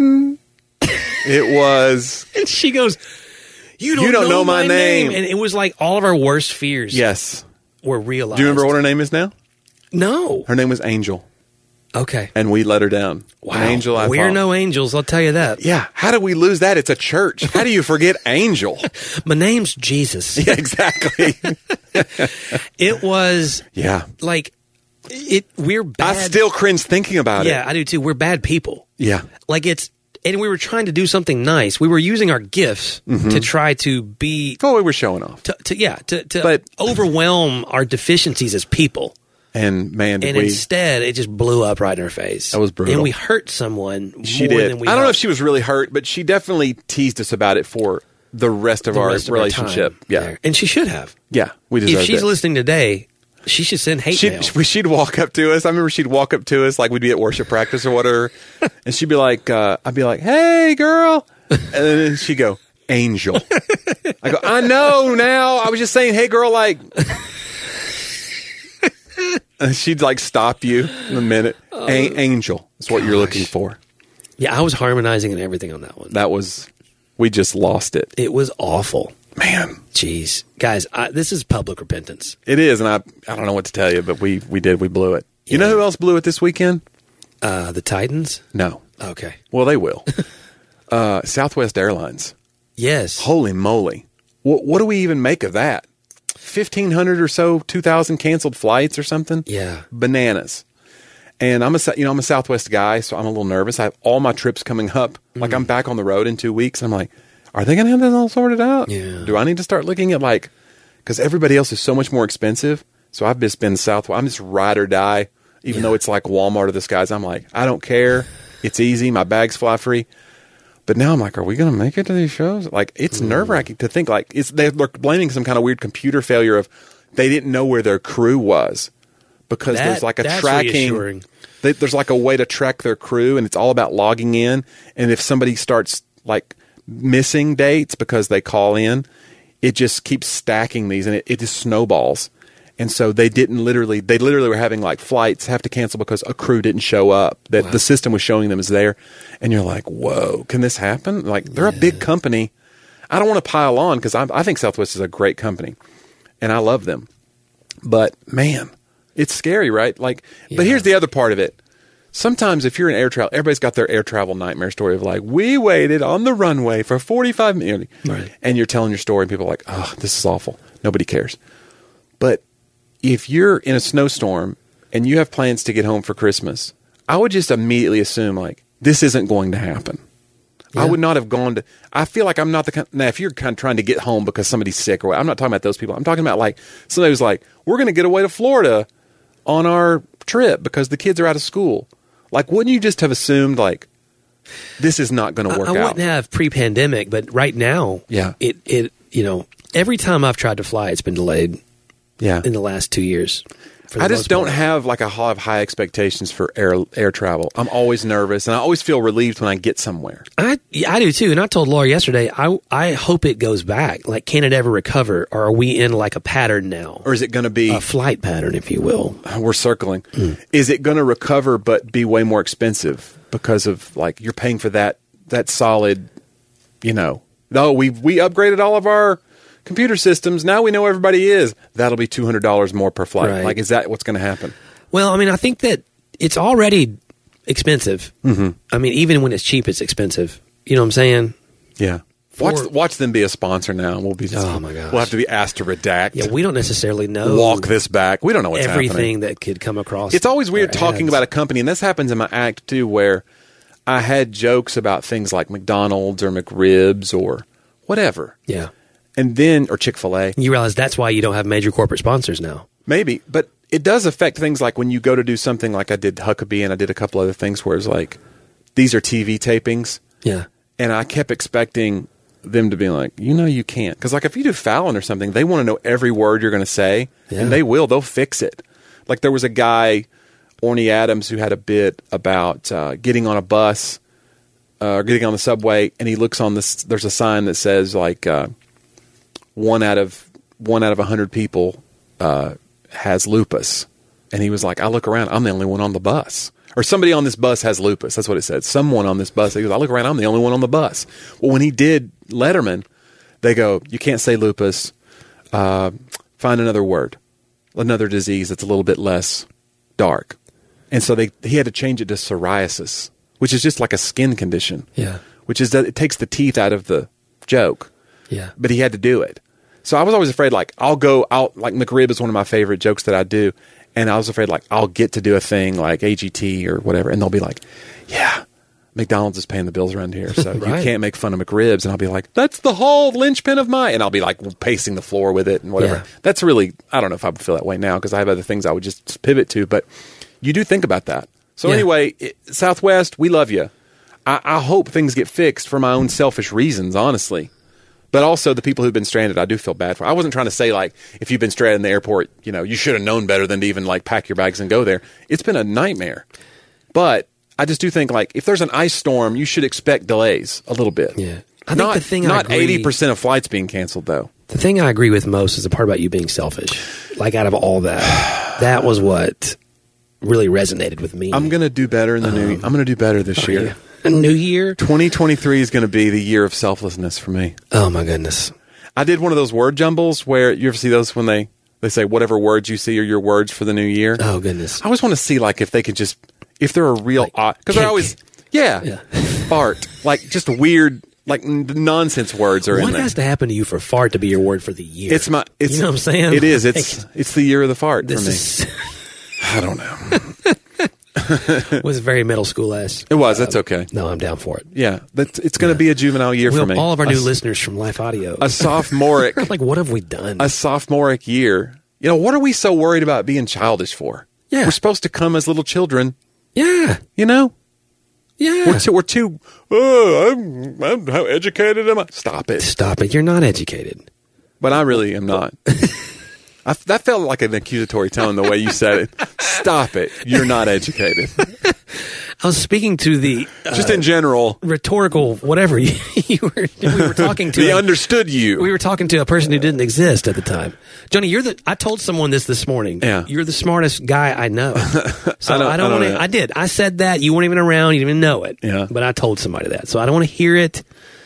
It was And she goes, "You don't, You don't know my name." And it was like all of our worst fears yes. were realized. Do you remember what her name is now? No. Her name was Angel, Okay. and we let her down. Wow. An Angel, I We're thought. no angels, I'll tell you that. Yeah, how did we lose that? It's a church. How do you forget Angel? My name's Jesus. Yeah, exactly. It was Yeah, like, it. we're bad. I still cringe thinking about Yeah, it. I do too. We're bad people. Yeah, Like it's, and we were trying to do something nice. We were using our gifts mm-hmm. to try to be. Oh, we were showing off. To, to yeah, to, to but, overwhelm our deficiencies as people. And man, did and we, instead it just blew up right in her face. That was brutal. And we hurt someone. She more did. Than we I don't helped. know if she was really hurt, but she definitely teased us about it for the rest of the our rest of relationship. Our yeah, there. And she should have. Yeah, we deserved it. If she's it. listening today, she should send hate she'd, mail. She'd walk up to us. I remember she'd walk up to us like we'd be at worship practice or whatever, and she'd be like, uh, "I'd be like, hey, girl," and then she'd go, "Angel." I go, "I know now. I was just saying, hey, girl, like." And she'd like stop you in a minute. A- Angel is what Gosh. you're looking for. Yeah, I was harmonizing and everything on that one. That was, we just lost it. It was awful. Man. Jeez. Guys, I, this is public repentance. It is, and I I don't know what to tell you, but we, we did. We blew it. You Yeah. know who else blew it this weekend? Uh, the Titans? No. Okay. Well, they will. uh, Southwest Airlines. Yes. Holy moly. What, what do we even make of that? fifteen hundred or so, two thousand canceled flights or something? Yeah. Bananas. And I'm a, you know, I'm a Southwest guy, so I'm a little nervous. I have all my trips coming up. Mm. Like I'm back on the road in two weeks. And I'm like, are they going to have this all sorted out? Yeah. Do I need to start looking at like, because everybody else is so much more expensive. So I've just been Southwest. I'm just ride or die, even yeah. though it's like Walmart or this guy's. I'm like, I don't care. It's easy. My bags fly free. But now I'm like, are we going to make it to these shows? Like, it's mm. nerve wracking to think like it's they're blaming some kind of weird computer failure of they didn't know where their crew was because that, there's like a that's tracking. Reassuring. They, there's like a way to track their crew, and it's all about logging in. And if somebody starts like missing dates because they call in, it just keeps stacking these, and it, it just snowballs. And so they didn't literally, they literally were having like flights have to cancel because a crew didn't show up. That wow. the system was showing them is there. And you're like, whoa, can this happen? Like they're yeah. a big company. I don't want to pile on because I think Southwest is a great company and I love them. But man, it's scary, right? Like, yeah. but here's the other part of it. Sometimes if you're in air travel, everybody's got their air travel nightmare story of like, we waited on the runway for forty-five minutes. Right. And you're telling your story and people are like, oh, this is awful. Nobody cares. But if you're in a snowstorm and you have plans to get home for Christmas, I would just immediately assume like this isn't going to happen. Yeah. I would not have gone to. I feel like I'm not the kind. Now, if you're kind of trying to get home because somebody's sick or what, I'm not talking about those people. I'm talking about like somebody who's like, we're going to get away to Florida on our trip because the kids are out of school. Like, wouldn't you just have assumed like this is not going to work I, I out? wouldn't have pre-pandemic, but right now, yeah, it it you know every time I've tried to fly, it's been delayed. Yeah, in the last two years. I just don't have like a lot of high expectations for air air travel. I'm always nervous, and I always feel relieved when I get somewhere. I I do too, and I told Laura yesterday. I I hope it goes back. Like, can it ever recover, or are we in like a pattern now, or is it going to be a flight pattern, if you will? We're circling. Mm. Is it going to recover, but be way more expensive because of like you're paying for that that solid, you know? No, we we upgraded all of our computer systems. Now we know where everybody is. That'll be two hundred dollars more per flight. Right. Like, is that what's going to happen? Well, I mean, I think that it's already expensive. Mm-hmm. I mean, even when it's cheap, it's expensive. You know what I'm saying? Yeah. For, watch watch them be a sponsor now. And we'll be. Just, oh my gosh. We'll have to be asked to redact. Yeah, we don't necessarily know. Walk this back. We don't know what's everything happening. that could come across. It's always weird our talking ads. about a company, and this happens in my act too, where I had jokes about things like McDonald's or McRibs or whatever. Yeah. And then, or Chick-fil-A. You realize that's why you don't have major corporate sponsors now. Maybe, but it does affect things like when you go to do something like I did Huckabee and I did a couple other things where it's like, these are T V tapings. Yeah. And I kept expecting them to be like, you know, you can't. Because like if you do Fallon or something, they want to know every word you're going to say. Yeah. And they will. They'll fix it. Like there was a guy, Orny Adams, who had a bit about uh, getting on a bus uh, or getting on the subway, and he looks on this, there's a sign that says like, uh, one out of one out of a hundred people uh, has lupus, and he was like, "I look around, I'm the only one on the bus, or somebody on this bus has lupus." That's what it said. Someone on this bus. He goes, "I look around, I'm the only one on the bus." Well, when he did Letterman, they go, "You can't say lupus. Uh, find another word, another disease that's a little bit less dark." And so they he had to change it to psoriasis, which is just like a skin condition. Yeah, which is that it takes the teeth out of the joke. Yeah, but he had to do it. So I was always afraid, like, I'll go out, like, McRib is one of my favorite jokes that I do. And I was afraid, like, I'll get to do a thing like A G T or whatever. And they'll be like, yeah, McDonald's is paying the bills around here, so Right. you can't make fun of McRibs. And I'll be like, that's the whole linchpin of my, and I'll be like pacing the floor with it and whatever. Yeah. That's really, I don't know if I would feel that way now because I have other things I would just pivot to, but you do think about that. So Yeah. anyway, it, Southwest, we love you. I, I hope things get fixed for my own selfish reasons, honestly. But also the people who've been stranded, I do feel bad for. I wasn't trying to say, like, if you've been stranded in the airport, you know, you should have known better than to even, like, pack your bags and go there. It's been a nightmare. But I just do think, like, if there's an ice storm, you should expect delays a little bit. Yeah. I think not, the thing I Not agree- eighty percent of flights being canceled, though. The thing I agree with most is the part about you being selfish. Like, out of all that, that was what really resonated with me. I'm going to do better in the new year. I'm going to do better this Oh, year. yeah. A new year? twenty twenty-three is going to be the year of selflessness for me. Oh, my goodness. I did one of those word jumbles where you ever see those when they, they say whatever words you see are your words for the new year. Oh, goodness. I always want to see like if they could just if they're a real Like, because they're cake. always yeah, Yeah. fart like just weird like n- nonsense words are What in there. has to happen to you for fart to be your word for the year? It's my it's you know what I'm saying? It is. It's it's the year of the fart This for me. is I don't know. was very middle school-esque. It was. That's okay. No, I'm down for it. Yeah, that's it's going to be a juvenile year Well, for me. all of our a, new s- listeners from Life Audio. a sophomoric like, what have we done? a sophomoric year. You know, what are we so worried about being childish for? Yeah. We're supposed to come as little children, yeah. you know? Yeah. We're too, we're too oh, I'm, I'm, how educated am I? Stop it. Stop it. You're not educated. But I really am not. I, that felt like an accusatory tone the way you said it. Stop it. You're not educated. I was speaking to the uh, Just in general, rhetorical whatever you, you were we were talking to. the a- understood you. we were talking to a person who didn't exist at the time. Johnny, you're the I told someone this this morning. Yeah. You're the smartest guy I know. So I don't- I don't, I don't want know. to I did. I said that. You weren't even around, you didn't even know it. Yeah. But I told somebody that. So I don't want to hear it.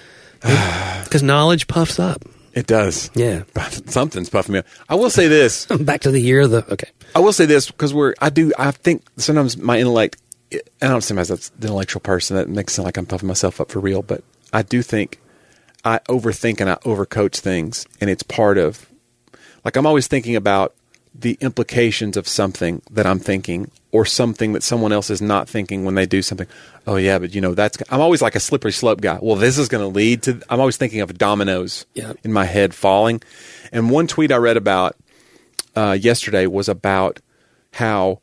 Because knowledge puffs up. It does. Yeah. Something's puffing me up. I will say this. Back to the year of the okay. I will say this because we're. I do. I think sometimes my intellect. I don't see myself as an intellectual person. That makes it sound like I'm puffing myself up for real. But I do think I overthink and I overcoach things, and it's part of. Like I'm always thinking about the implications of something that I'm thinking, or something that someone else is not thinking when they do something. Oh yeah, but you know that's. I'm always like a slippery slope guy. Well, this is going to lead to. I'm always thinking of dominoes Yeah. in my head falling. And one tweet I read about uh, yesterday was about how,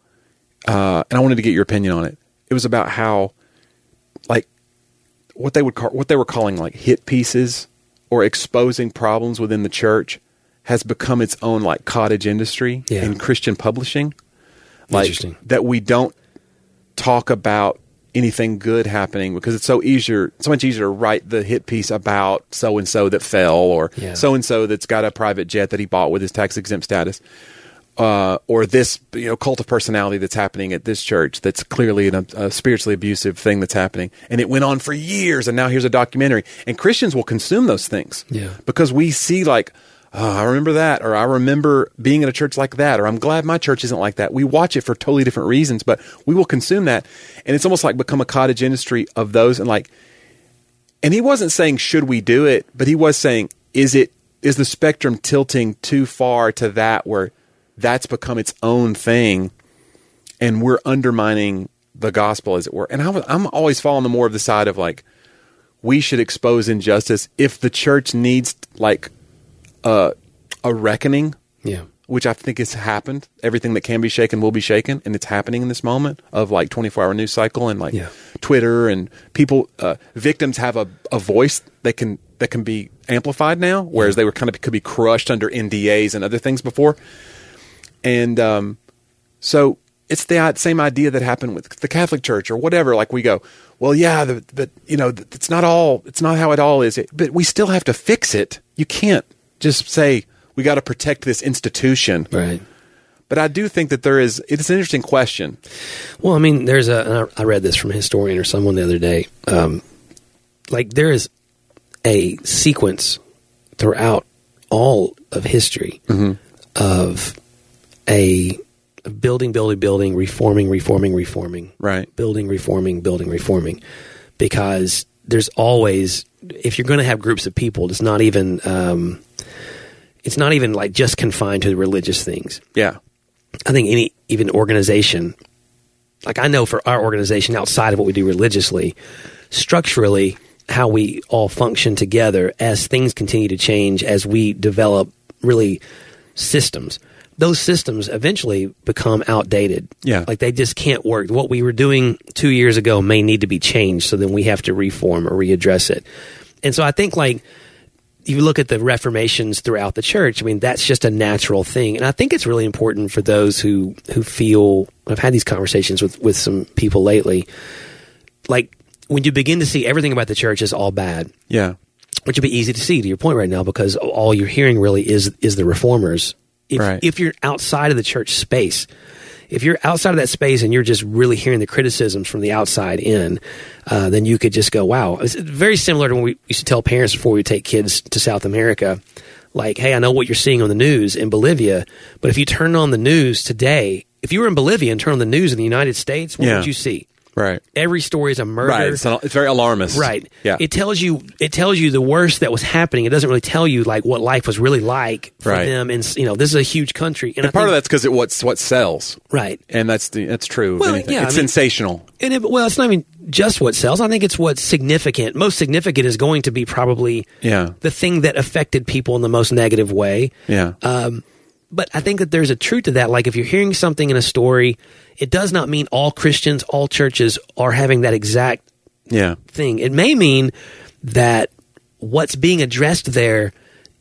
uh, and I wanted to get your opinion on it. It was about how, like, what they would call what they were calling like hit pieces or exposing problems within the church has become its own like cottage industry Yeah. in Christian publishing. Like Interesting. that we don't talk about anything good happening because it's so easier, so much easier to write the hit piece about so and so that fell, or Yeah. so and so that's got a private jet that he bought with his tax exempt status, uh, or this you know cult of personality that's happening at this church that's clearly an, a spiritually abusive thing that's happening, and it went on for years, and now here's a documentary, and Christians will consume those things, Yeah. because we see like. Oh, I remember that, or I remember being in a church like that, or I'm glad my church isn't like that. We watch it for totally different reasons, but we will consume that. And it's almost like become a cottage industry of those. And like, and he wasn't saying, should we do it? But he was saying, is it, is the spectrum tilting too far to that where that's become its own thing and we're undermining the gospel, as it were? And I was, I'm always falling the more of the side of like, we should expose injustice if the church needs like, Uh, a reckoning, Yeah. which I think has happened. Everything that can be shaken will be shaken, and it's happening in this moment of like twenty-four hour news cycle and like Yeah. Twitter and people. Uh, victims have a, a voice that can that can be amplified now, whereas they were kind of could be crushed under N D As and other things before. And um, so it's the i- same idea that happened with the Catholic Church or whatever. Like we go, well, yeah, the, but you know, th- it's not all. It's not how it all is. It, but we still have to fix it. You can't just say we got to protect this institution. Right. But I do think that there is. It's an interesting question. Well, I mean, there's a. and I I read this from a historian or someone the other day. Um, like there is a sequence throughout all of history of a building, building, building, reforming, reforming, reforming, Right. building, reforming, building, reforming, because there's always, if you're going to have groups of people, it's not even. Um, it's not even like just confined to the religious things. Yeah. I think any even organization, like I know for our organization outside of what we do religiously, structurally how we all function together as things continue to change, as we develop really systems. Those systems eventually become outdated. Yeah. Like they just can't work. What we were doing two years ago may need to be changed, so then we have to reform or readdress it. And so I think like you look at the reformations throughout the church, I mean, that's just a natural thing. And I think it's really important for those who, who feel, I've had these conversations with, with some people lately, like when you begin to see everything about the church is all bad. Yeah. Which would be easy to see to your point right now, because all you're hearing really is is the reformers. If, right. if you're outside of the church space, if you're outside of that space and you're just really hearing the criticisms from the outside in, uh, then you could just go, wow. It's very similar to when we used to tell parents before we take kids to South America, like, hey, I know what you're seeing on the news in Bolivia, but if you turn on the news today, if you were in Bolivia and turn on the news in the United States, what yeah. would you see? Right. Every story is a murder. Right. It's, an, it's very alarmist. Right. Yeah. It tells you it tells you the worst that was happening. It doesn't really tell you like what life was really like for right. them. And you know, this is a huge country. And, and I part think, of that's because it what's what sells. Right. And that's the, that's true. Of well, anything. yeah, it's I mean, sensational. And it, well, it's not even just what sells. I think it's what's significant. Most significant is going to be probably yeah. the thing that affected people in the most negative way. Yeah. Um, but I think that there's a truth to that. Like if you're hearing something in a story, it does not mean all Christians, all churches are having that exact yeah. thing. It may mean that what's being addressed there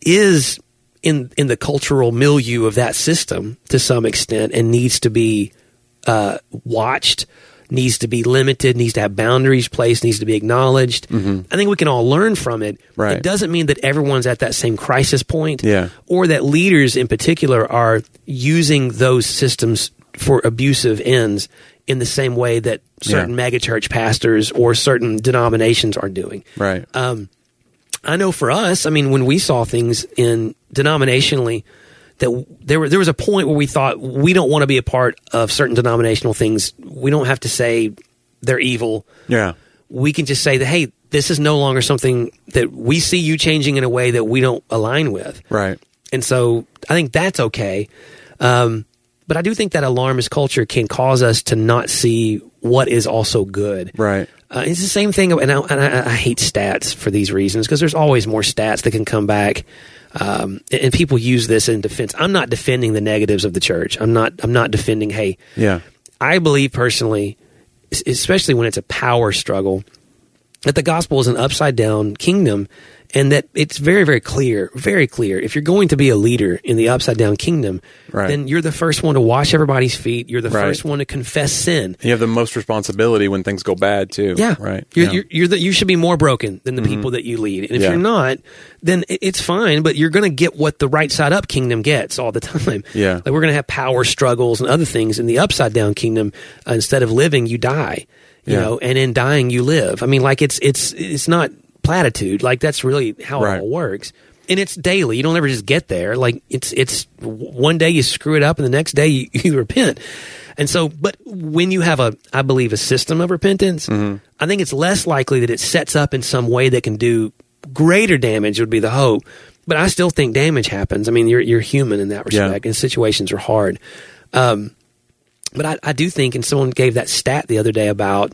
is in in the cultural milieu of that system to some extent and needs to be uh, watched, needs to be limited, needs to have boundaries placed, needs to be acknowledged. Mm-hmm. I think we can all learn from it. Right. It doesn't mean that everyone's at that same crisis point, yeah. or that leaders in particular are using those systems for abusive ends in the same way that certain yeah. megachurch pastors or certain denominations are doing. Right. Um, I know for us, I mean, when we saw things in denominationally, that there were there was a point where we thought we don't want to be a part of certain denominational things. We don't have to say they're evil. Yeah. We can just say that, hey, this is no longer something that we see you changing in a way that we don't align with. Right. And so I think that's okay. Um, but I do think that alarmist culture can cause us to not see what is also good. Right. Uh, it's the same thing, and I, and I, I hate stats for these reasons because there's always more stats that can come back, um, and, and people use this in defense. I'm not defending the negatives of the church. I'm not. I'm not defending. Hey, yeah. I believe personally, especially when it's a power struggle, that the gospel is an upside down kingdom. And that it's very, very clear, very clear. If you're going to be a leader in the upside down kingdom, right. then you're the first one to wash everybody's feet. You're the right. first one to confess sin. You have the most responsibility when things go bad too. Yeah, right. You're, yeah. you're, you're the, you should be more broken than the mm-hmm. people that you lead. And if yeah. you're not, then it's fine. But you're going to get what the right side up kingdom gets all the time. Yeah, like we're going to have power struggles and other things in the upside down kingdom. Uh, instead of living, you die. You yeah. know, and in dying, you live. I mean, like it's it's it's not platitude. Like that's really how right. it all works. And it's daily. You don't ever just get there. Like it's it's one day you screw it up and the next day you, you repent. And so, but when you have a, I believe, a system of repentance, mm-hmm. I think it's less likely that it sets up in some way that can do greater damage would be the hope. But I still think damage happens. I mean, you're you're human in that respect, yeah. and situations are hard. Um, but I, I do think, and someone gave that stat the other day about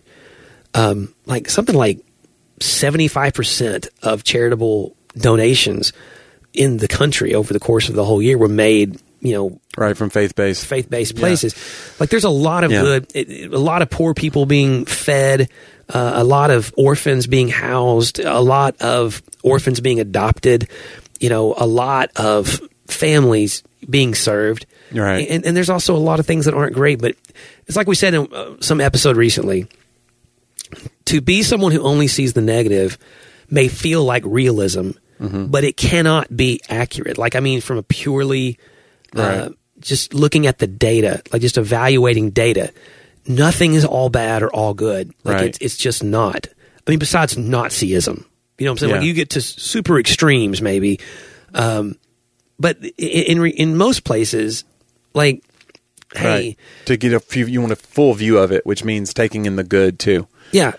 um, like something like seventy-five percent of charitable donations in the country over the course of the whole year were made, you know, right from faith-based faith-based places. Yeah. Like there's a lot of yeah. good, it, it, a lot of poor people being fed, uh, a lot of orphans being housed, a lot of orphans being adopted, you know, a lot of families being served. Right. And, and there's also a lot of things that aren't great, but it's like we said in uh, some episode recently, to be someone who only sees the negative may feel like realism, mm-hmm. but it cannot be accurate. Like, I mean, from a purely right. uh, just looking at the data, like just evaluating data, nothing is all bad or all good. Like right. it's, it's just not. I mean, besides Nazism, you know what I'm saying? Yeah. Like you get to super extremes maybe. Um, but in, in, in most places, like, hey. Right. To get a few, you want a full view of it, which means taking in the good too. Yeah.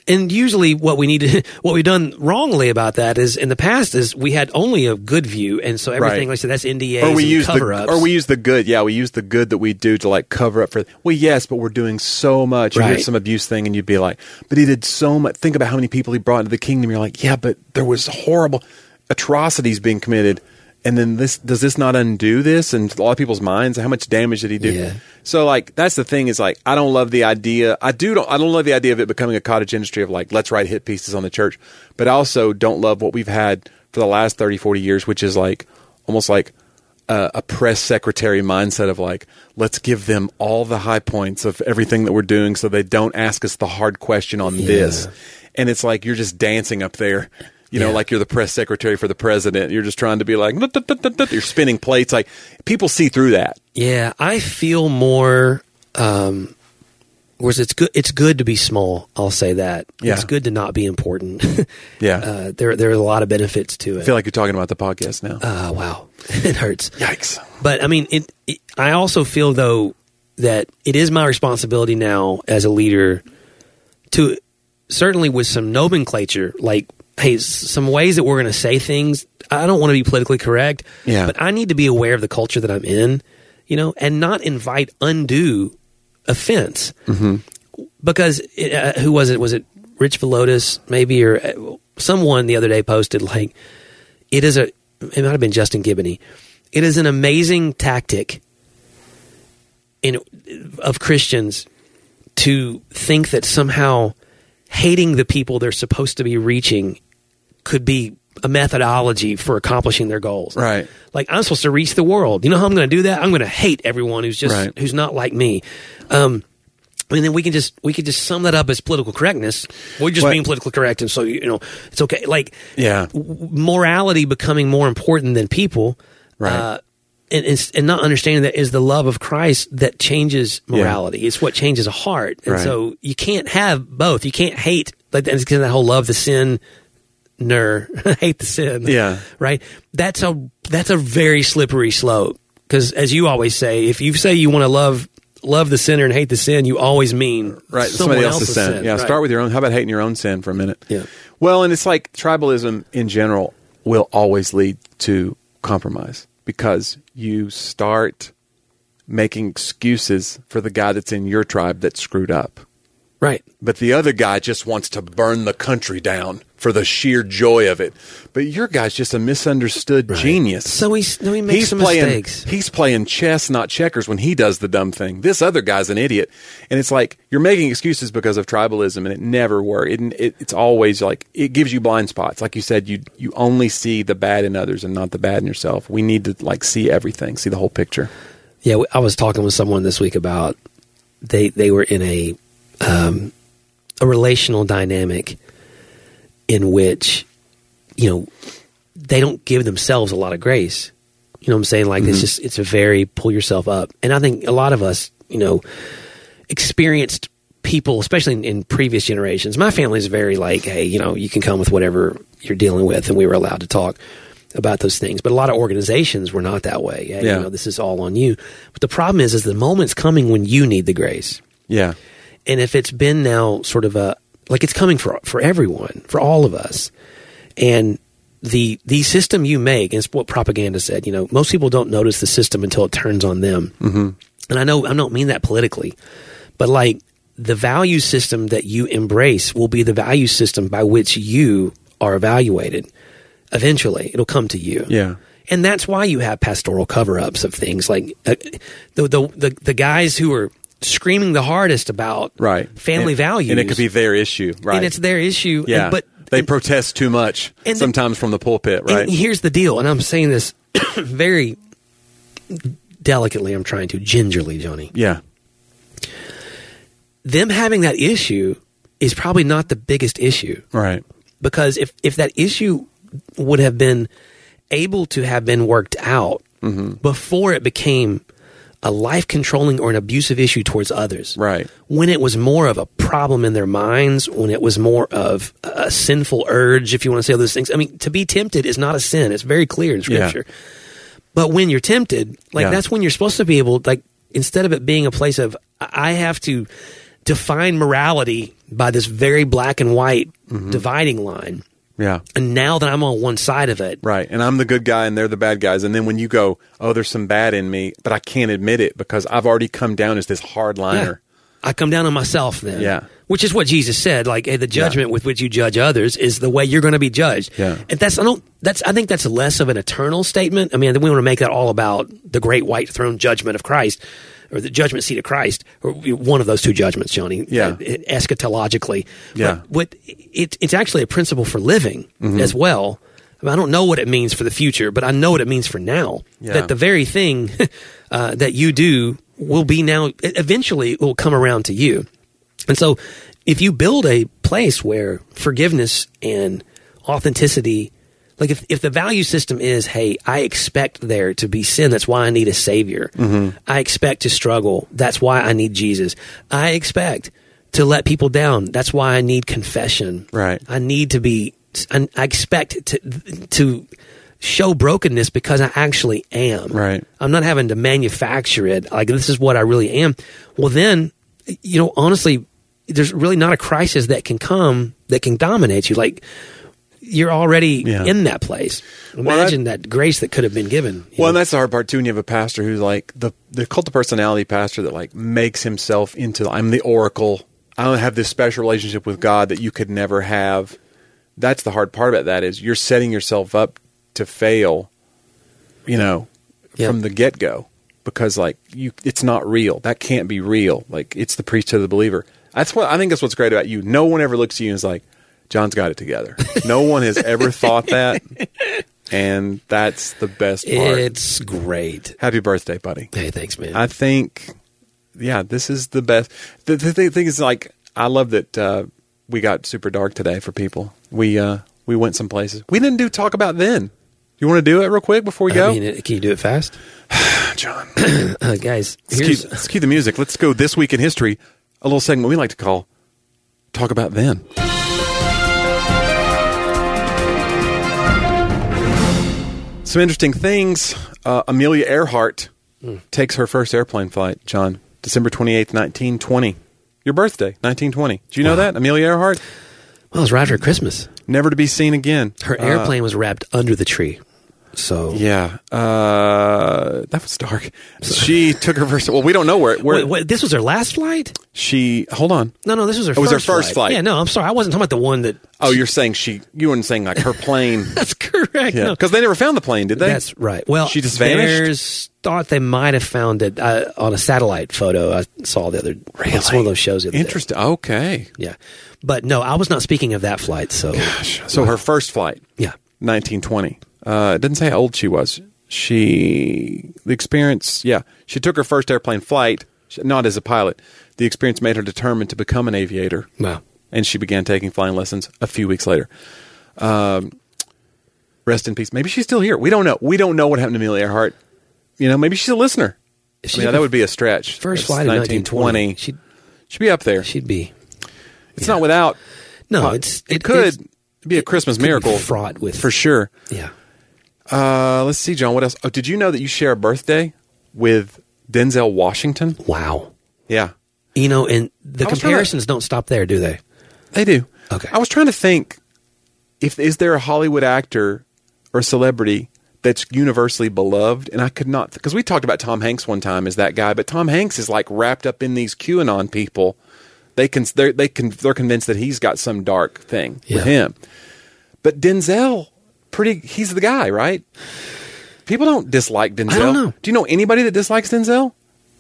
And usually what we need to, what we've done wrongly about that is in the past is we had only a good view. And so everything, Right. like I said, that's N D As Or we and use cover the, ups. or we use the good. Yeah, we use the good that we do to like cover up for. Well, yes, but we're doing so much. You hear Right. some abuse thing, and you'd be like, "But he did so much." Think about how many people he brought into the kingdom. You're like, "Yeah, but there was horrible atrocities being committed." And then this does this not undo this in a lot of people's minds? How much damage did he do? Yeah. So like that's the thing is like I don't love the idea. I do don't I don't love the idea of it becoming a cottage industry of like let's write hit pieces on the church. But I also don't love what we've had for the last thirty, forty years, which is like almost like a, a press secretary mindset of like let's give them all the high points of everything that we're doing so they don't ask us the hard question on Yeah. this. And it's like you're just dancing up there. You know, Yeah. like you're the press secretary for the president. You're just trying to be like, "Nut, nut, nut, nut, nut." You're spinning plates. Like people see through that. Yeah, I feel more. Um, whereas it's good. It's good to be small. I'll say that. Yeah. It's good to not be important. Yeah. uh, there there are a lot of benefits to I it. feel like you're talking about the podcast now. uh, wow, it hurts. Yikes. But I mean, it, it, I also feel though that it is my responsibility now as a leader to certainly with some nomenclature, like hey, s- some ways that we're going to say things. I don't want to be politically correct, Yeah. but I need to be aware of the culture that I'm in, you know, and not invite undue offense. Mm-hmm. Because it, uh, who was it? Was it Rich Velotis maybe, or uh, someone the other day posted like, it is a. It might have been Justin Giboney. It is an amazing tactic in of Christians to think that somehow hating the people they're supposed to be reaching could be a methodology for accomplishing their goals. Right. Like I'm supposed to reach the world. You know how I'm going to do that? I'm going to hate everyone who's just Right. who's not like me. Um, and then we can just we can just sum that up as political correctness. We're just What- being politically correct, and so you know it's okay. Like Yeah. w- morality becoming more important than people, Right. Uh, and, and and not understanding that is the love of Christ that changes morality. It's what changes a heart, and Right. so you can't have both. You can't hate like that's because that whole love the sin. Ner hate the sin. Yeah. Right. That's a that's a very slippery slope because, as you always say, if you say you want to love love the sinner and hate the sin, you always mean Right. someone Somebody else's sin. sin. Yeah. Right. Start with your own. How about hating your own sin for a minute? Yeah. Well, and it's like tribalism in general will always lead to compromise because you start making excuses for the guy that's in your tribe that screwed up. Right. But the other guy just wants to burn the country down for the sheer joy of it. But your guy's just a misunderstood genius. So he's no, he makes he's some playing, mistakes. He's playing chess, not checkers, when he does the dumb thing. This other guy's an idiot. And it's like you're making excuses because of tribalism, and it never works. It, it, it's always like it gives you blind spots. Like you said, you you only see the bad in others and not the bad in yourself. We need to like see everything, see the whole picture. Yeah, I was talking with someone this week about they they were in a um, a relational dynamic in which, you know, they don't give themselves a lot of grace. You know what I'm saying? Like, it's just, it's a very pull yourself up. And I think a lot of us, you know, experienced people, especially in, in previous generations. My family is very like, hey, you know, you can come with whatever you're dealing with, and we were allowed to talk about those things. But a lot of organizations were not that way. Yeah, Yeah. You know, this is all on you. But the problem is, is the moment's coming when you need the grace. Yeah. And if it's been now sort of a, like it's coming for for everyone, for all of us. And the the system you make, and it's what propaganda said, you know, most people don't notice the system until it turns on them. Mm-hmm. And I know I don't mean that politically, but like the value system that you embrace will be the value system by which you are evaluated. Eventually, it'll come to you. Yeah. And that's why you have pastoral cover-ups of things like uh, the, the the the guys who are screaming the hardest about Right. family and, values. And it could be their issue. Right. And it's their issue. Yeah. And, but they and, protest too much and the- sometimes from the pulpit, and right? here's the deal, and I'm saying this very delicately. I'm trying to gingerly, Johnny. Yeah. Them having that issue is probably not the biggest issue, Right. because if if that issue would have been able to have been worked out Mm-hmm. before it became a life-controlling or an abusive issue towards others. Right. When it was more of a problem in their minds, when it was more of a sinful urge, if you want to say all those things. I mean, to be tempted is not a sin. It's very clear in Scripture. Yeah. But when you're tempted, like Yeah. that's when you're supposed to be able, like, instead of it being a place of, I have to define morality by this very black and white Mm-hmm. dividing line. Yeah. And now that I'm on one side of it, Right. And I'm the good guy and they're the bad guys. And then when you go, oh, there's some bad in me, but I can't admit it because I've already come down as this hard liner. I come down on myself then. Yeah. Which is what Jesus said, like, hey, the judgment Yeah. with which you judge others is the way you're going to be judged. Yeah. And that's, I don't, that's, I think that's less of an eternal statement. I mean, we want to make that all about the great white throne judgment of Christ, or the judgment seat of Christ, or one of those two judgments, Johnny, Yeah. uh, eschatologically. Yeah. But what, it, it's actually a principle for living Mm-hmm. as well. I mean, I don't know what it means for the future, but I know what it means for now. Yeah. That the very thing uh, that you do will be now, eventually it will come around to you. And so if you build a place where forgiveness and authenticity, like if, if the value system is, hey, I expect there to be sin, that's why I need a savior. Mm-hmm. I expect to struggle, that's why I need Jesus. I expect to let people down, that's why I need confession. Right. I need to be, I, I expect to to show brokenness because I actually am. Right. I'm not having to manufacture it. Like, this is what I really am. Well, then, you know, honestly, there's really not a crisis that can come that can dominate you. Like, you're already Yeah. in that place. Imagine that, grace that could have been given. you Well, know? and that's the hard part too. When you have a pastor who's like the the cult of personality pastor that like makes himself into, I'm the oracle. I don't have this special relationship with God that you could never have. That's the hard part about that is you're setting yourself up to fail, you know, Yeah. from the get go because like you, it's not real. That can't be real. Like it's the priesthood of the believer. That's what I think. That's what's great about you. No one ever looks at you and is like, John's got it together. No one has ever thought that, and that's the best part. It's great. Happy birthday, buddy. Hey, thanks, man. I think, yeah, this is the best. The, the, the thing is, like, I love that uh, we got super dark today for people. We uh, we went some places. We didn't do talk about then. You want to do it real quick before we go? I mean, it- can you do it fast? John, Uh, guys, let's here's, cue, let's cue the music. Let's go This Week in History, a little segment we like to call Talk About Then. Some interesting things. Uh, Amelia Earhart Hmm. takes her first airplane flight, John, December twenty-eighth, nineteen twenty. Your birthday, nineteen twenty. Do you know that? Amelia Earhart? well, it was right after Christmas. Never to be seen again. Her Uh, airplane was wrapped under the tree. So, yeah. Uh, that was dark. She took her first. Well, we don't know where. where wait, wait, this was her last flight? she. Hold on. No, no, this was her It was first her first flight. Yeah, no, I'm sorry. I wasn't talking about the one that. Oh, you're saying she. You weren't saying like her plane. That's correct. Yeah, No. because they never found the plane, did they? That's right. Well, She just vanished? There's thought they might have found it uh, on a satellite photo I saw the other. It's one of those shows. The other day. Interesting. Okay. Yeah, but no, I was not speaking of that flight. So, So her first flight. yeah, nineteen twenty. Uh, it didn't say how old she was. She, the experience, yeah, she took her first airplane flight, not as a pilot. The experience made her determined to become an aviator, wow. and she began taking flying lessons a few weeks later. Um, rest in peace. Maybe she's still here. We don't know. We don't know what happened to Amelia Earhart. You know, maybe she's a listener. If I she mean, took that her would be a stretch. First It's flight in nineteen twenty. She'd She'd be up there. she'd be. It's not without. No, uh, it's it, it could it's- be a Christmas could be miracle fraught with for sure. Yeah. Uh, let's see, John. What else? Oh, did you know that you share a birthday with Denzel Washington? Wow. Yeah, You know, and the I was trying to- comparisons don't stop there, do they? they do. Okay. I was trying to think if is there a Hollywood actor or celebrity that's universally beloved, and I could not because we talked about Tom Hanks one time as that guy, but Tom Hanks is like wrapped up in these QAnon people. They can they're, they can they're convinced that he's got some dark thing Yeah. with him, but Denzel. Pretty, he's the guy, right? People don't dislike Denzel. I don't know. Do you know anybody that dislikes Denzel?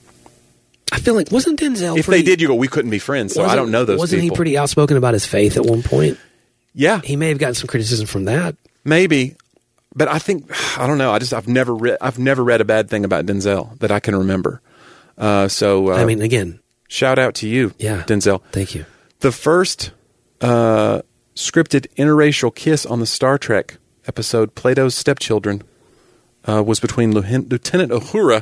I feel like wasn't Denzel? If pretty, they did, you go, we couldn't be friends. So I wasn't- don't know those Wasn't people. he pretty outspoken about his faith at one point? Yeah, He may have gotten some criticism from that. maybe. But I think I don't know. I just I've never read I've never read a bad thing about Denzel that I can remember. Uh, so uh, I mean, again, shout out to you, yeah, Denzel. Thank you. The first uh, scripted interracial kiss on the Star Trek episode Plato's Stepchildren uh, was between Lieutenant Lieutenant Uhura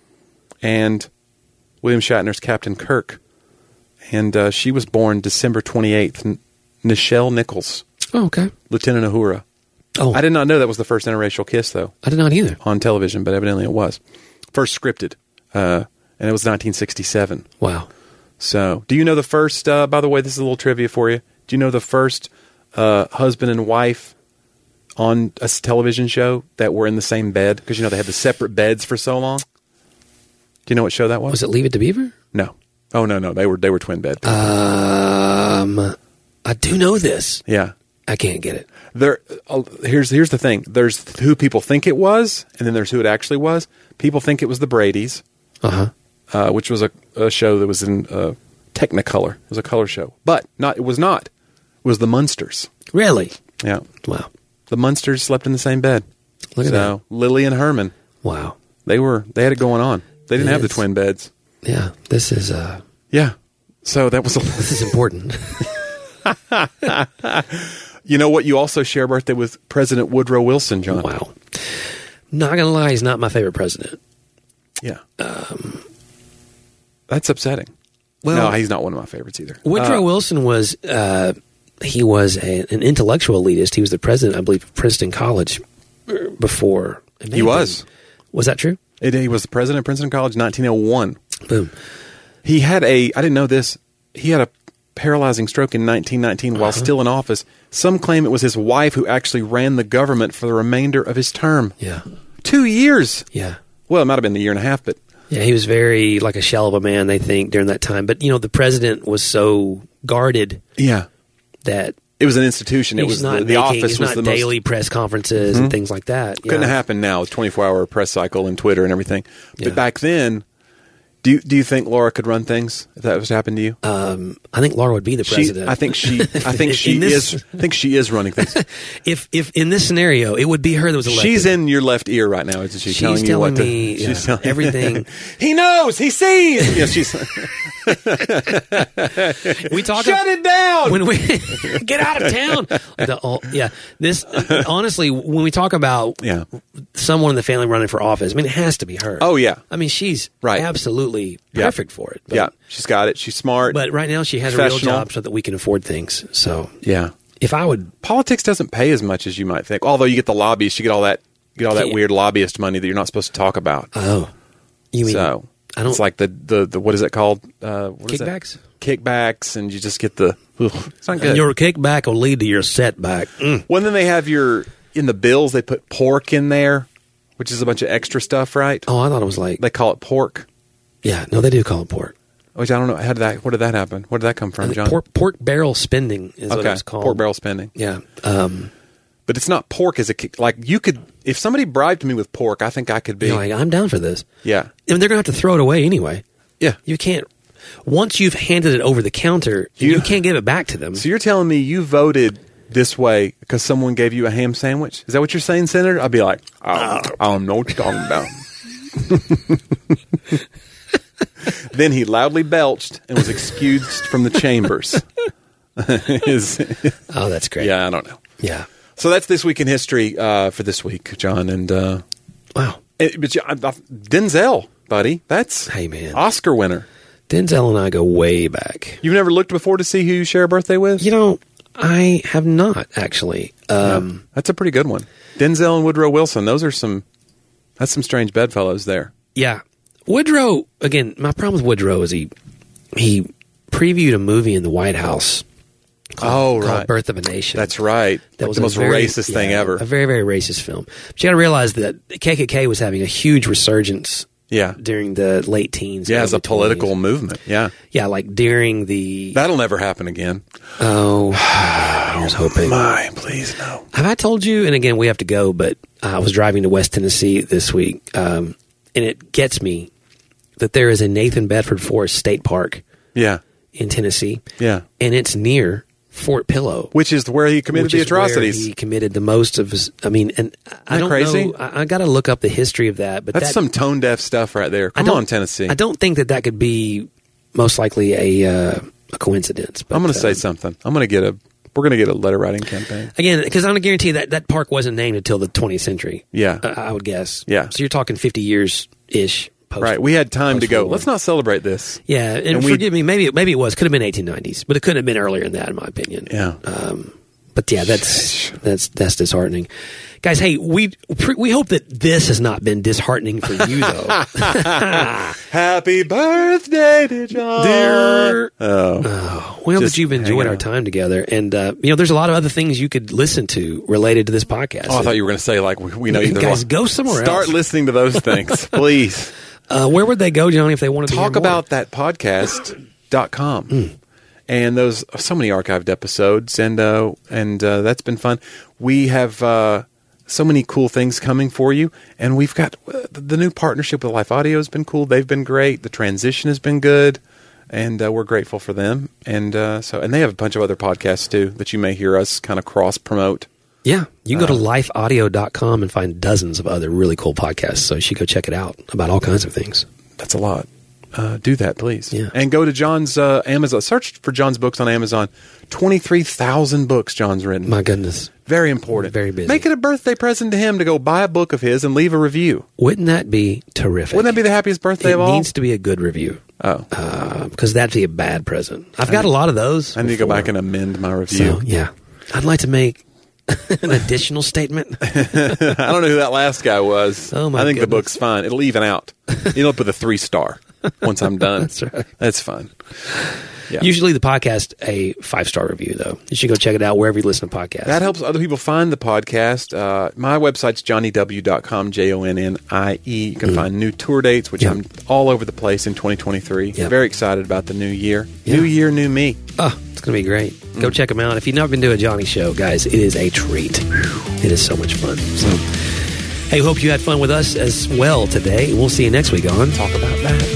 and William Shatner's Captain Kirk, and uh, she was born December twenty-eighth. N- Nichelle Nichols, Oh, okay. Lieutenant Uhura. Oh, I did not know that was the first interracial kiss, though, I did not either. on television, but evidently it was. First scripted, uh, and it was nineteen sixty-seven. Wow. So, do you know the first, uh, by the way, this is a little trivia for you. Do you know the first uh, husband and wife on a television show that were in the same bed? Because, you know, they had the separate beds for so long. Do you know what show that was? Was it Leave It to Beaver? No. Oh, no, no. They were they were twin bed people. Um, I do know this. Yeah. I can't get it. There. Uh, here's here's the thing. There's who people think it was, and then there's who it actually was. People think it was the Bradys, Uh-huh. uh, which was a, a show that was in uh, Technicolor. It was a color show. But not. it was not. It was the Munsters. Really? Yeah. Wow. The Munsters slept in the same bed. Look at so, Lily and Herman. Wow. They were they had it going on. They didn't It have the is. twin beds. Yeah. This is uh. Yeah. So that was a, This is important. you know what? You also share a birthday with President Woodrow Wilson, John. Wow. Not gonna lie, he's not my favorite president. Yeah. Um, That's upsetting. Well, no, he's not one of my favorites either. Woodrow Uh, Wilson was uh, he was a, an intellectual elitist. He was the president, I believe, of Princeton College before. It may He have was. been. Was that true? It, he was the president of Princeton College in nineteen oh one. Boom. He had a, I didn't know this, he had a paralyzing stroke in nineteen nineteen while Uh-huh. still in office. Some claim it was his wife who actually ran the government for the remainder of his term. Yeah. Two years. Yeah. Well, it might have been a year and a half, but Yeah, he was very like a shell of a man, they think, during that time. But, you know, the president was so guarded yeah. that It was an institution. It he's was not the, the making, office he's was not the daily most. press conferences and things like that. Yeah. Couldn't happen now with twenty-four hour press cycle and Twitter and everything. But Yeah. back then, do you, do you think Laura could run things if that was to happen to you? Um, I think Laura would be the She, president. I think she. I think In she this- is. I think she is running things. if if in this scenario, it would be her that was elected. She's in your left ear right now, isn't she? She's telling you telling what to, me, yeah, she's telling everything. He knows. He sees. Yeah, she's. We talk Shut it down. when we get out of town. The, oh, yeah, this honestly, when we talk about Yeah. someone in the family running for office, I mean, it has to be her. Oh yeah. I mean, she's Right. absolutely Yeah. perfect for it. But, Yeah. She's got it. She's smart. but right now she has a real Professional. job so that we can afford things. So yeah. if I would, Politics doesn't pay as much as you might think. Although you get the lobbyists, you get all that, you get all that Yeah. weird lobbyist money that you're not supposed to talk about. oh, you mean so I don't it's like the, the, the what is it called? Uh, what is that? kickbacks? Kickbacks, and you just get the. Ugh, it's not good. Your kickback will lead to your setback. Mm. Well, then they have your in the bills. They put pork in there, which is a bunch of extra stuff, right? Oh, I thought it was like They call it pork, yeah. No, they do call it pork. which I don't know. How did that? Where did that happen? Where did that come from, John? Pork, pork barrel spending is what okay, it's called. pork barrel spending. Yeah. Um, But it's not pork as a kick. Like you could, if somebody bribed me with pork, I think I could be. you know, like, I'm down for this. yeah, And they're going to have to throw it away anyway. yeah. You can't. Once you've handed it over the counter, you, You- can't give it back to them. So you're telling me you voted this way because someone gave you a ham sandwich? Is that what you're saying, Senator? I'd be like, I don't, I don't know what you're talking about. Then he loudly belched and was excused from the chambers. His- Oh, that's great. yeah, I don't know. Yeah. So that's This Week in History uh, for this week, John. And uh, Wow. it, but I, I, Denzel, buddy, that's Hey, man. Oscar winner. Denzel and I go way back. You've never looked before to see who you share a birthday with? You know, I have not actually. Um, That's a pretty good one. Denzel and Woodrow Wilson. Those are some. That's some strange bedfellows there. yeah. Woodrow, again, my problem with Woodrow is he he previewed a movie in the White House Oh, called right. Birth of a Nation. That's right. That Like was the a most very- racist thing yeah, ever. A very, very racist film. But you got to realize that the K K K was having a huge resurgence Yeah. during the late teens. Yeah, as a early political twenties. movement. Yeah. Yeah, like during the. That'll never happen again. Oh, here's hoping. My, please, no. Have I told you? And again, we have to go, but I was driving to West Tennessee this week, um, and it gets me that there is a Nathan Bedford Forrest State Park Yeah. in Tennessee, Yeah. and it's near Fort Pillow. Which is where he committed which the is where atrocities. he committed the most of his. I mean, and I that don't crazy? know. I, I got to look up the history of that. But That's that, some tone deaf stuff right there. I Come don't- on, Tennessee. I don't think that that could be most likely a uh, a coincidence. But, I'm going to say uh, something. I'm going to get a. We're going to get a letter writing campaign. again because I'm going to guarantee that that park wasn't named until the twentieth century. Yeah. uh, I would guess. Yeah. So you're talking fifty years ish. Post, Right. We had time to go. post-war. Let's not celebrate this. Yeah, and, And we- forgive me. Maybe maybe it was. Could have been eighteen nineties, but it couldn't have been earlier than that, in my opinion. Yeah. Um, but yeah, that's that's that's disheartening. Guys, hey, we we hope that this has not been disheartening for you, though. Happy birthday to John. Dear. Oh. Oh, we hope Just that you've enjoyed hang our out. time together. And, uh, you know, there's a lot of other things you could listen to related to this podcast. Oh, I thought you were going to say, like, we, we know you. Guys, go somewhere Start else. listening to those things, please. Uh, where would they go, Johnny, if they wanted to Talk hear more? about that podcast dot com. Mm. And those so many archived episodes, and uh, and uh, that's been fun. We have uh, so many cool things coming for you, and we've got uh, the new partnership with Life Audio has been cool. They've been great. The transition has been good, and uh, we're grateful for them. And uh, so, and they have a bunch of other podcasts too that you may hear us kind of cross promote. Yeah, you can go to life audio dot com and find dozens of other really cool podcasts. So you should go check it out about all kinds of things. That's a lot. Uh, do that, please. Yeah. And go to John's uh, Amazon. Search for John's books on Amazon. twenty-three thousand books John's written. My goodness. Very important. Very busy. Make it a birthday present to him to go buy a book of his and leave a review. Wouldn't that be terrific? Wouldn't that be the happiest birthday it of all? needs to be a good review. Oh. Uh, because that'd be a bad present. I've got a lot of those. I need to go before. back and amend my review. So, yeah. I'd like to make an additional statement. I don't know who that last guy was. Oh, my I think goodness. the book's fine. It'll even out. It'll up with a three star once I'm done. That's right. That's fine. Yeah. Usually the podcast, a five-star review, though. You should go check it out wherever you listen to podcasts. That helps other people find the podcast. Uh, my website's johnny w dot com, J O N N I E. You can Mm. find new tour dates, which Yeah. I'm all over the place in twenty twenty-three. Yeah. Very excited about the new year. Yeah. New year, new me. Oh, it's going to be great. Go check them out. If you've never been to a Johnny show, guys, it is a treat. It is so much fun. So, hey, hope you had fun with us as well today. We'll see you next week on Talk about that.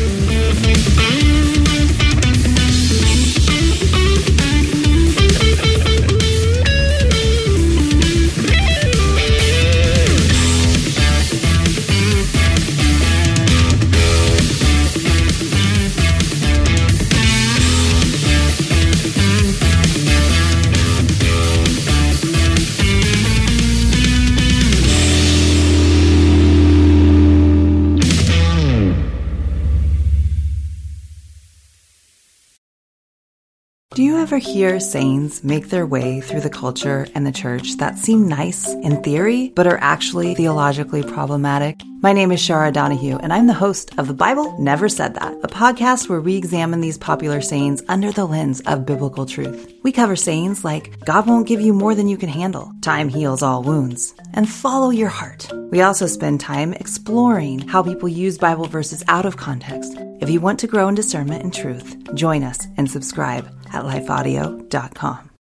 Do you ever hear sayings make their way through the culture and the church that seem nice in theory, but are actually theologically problematic? My name is Shara Donahue, and I'm the host of The Bible Never Said That, a podcast where we examine these popular sayings under the lens of biblical truth. We cover sayings like, God won't give you more than you can handle, time heals all wounds, and follow your heart. We also spend time exploring how people use Bible verses out of context. If you want to grow in discernment and truth, join us and subscribe at life audio dot com.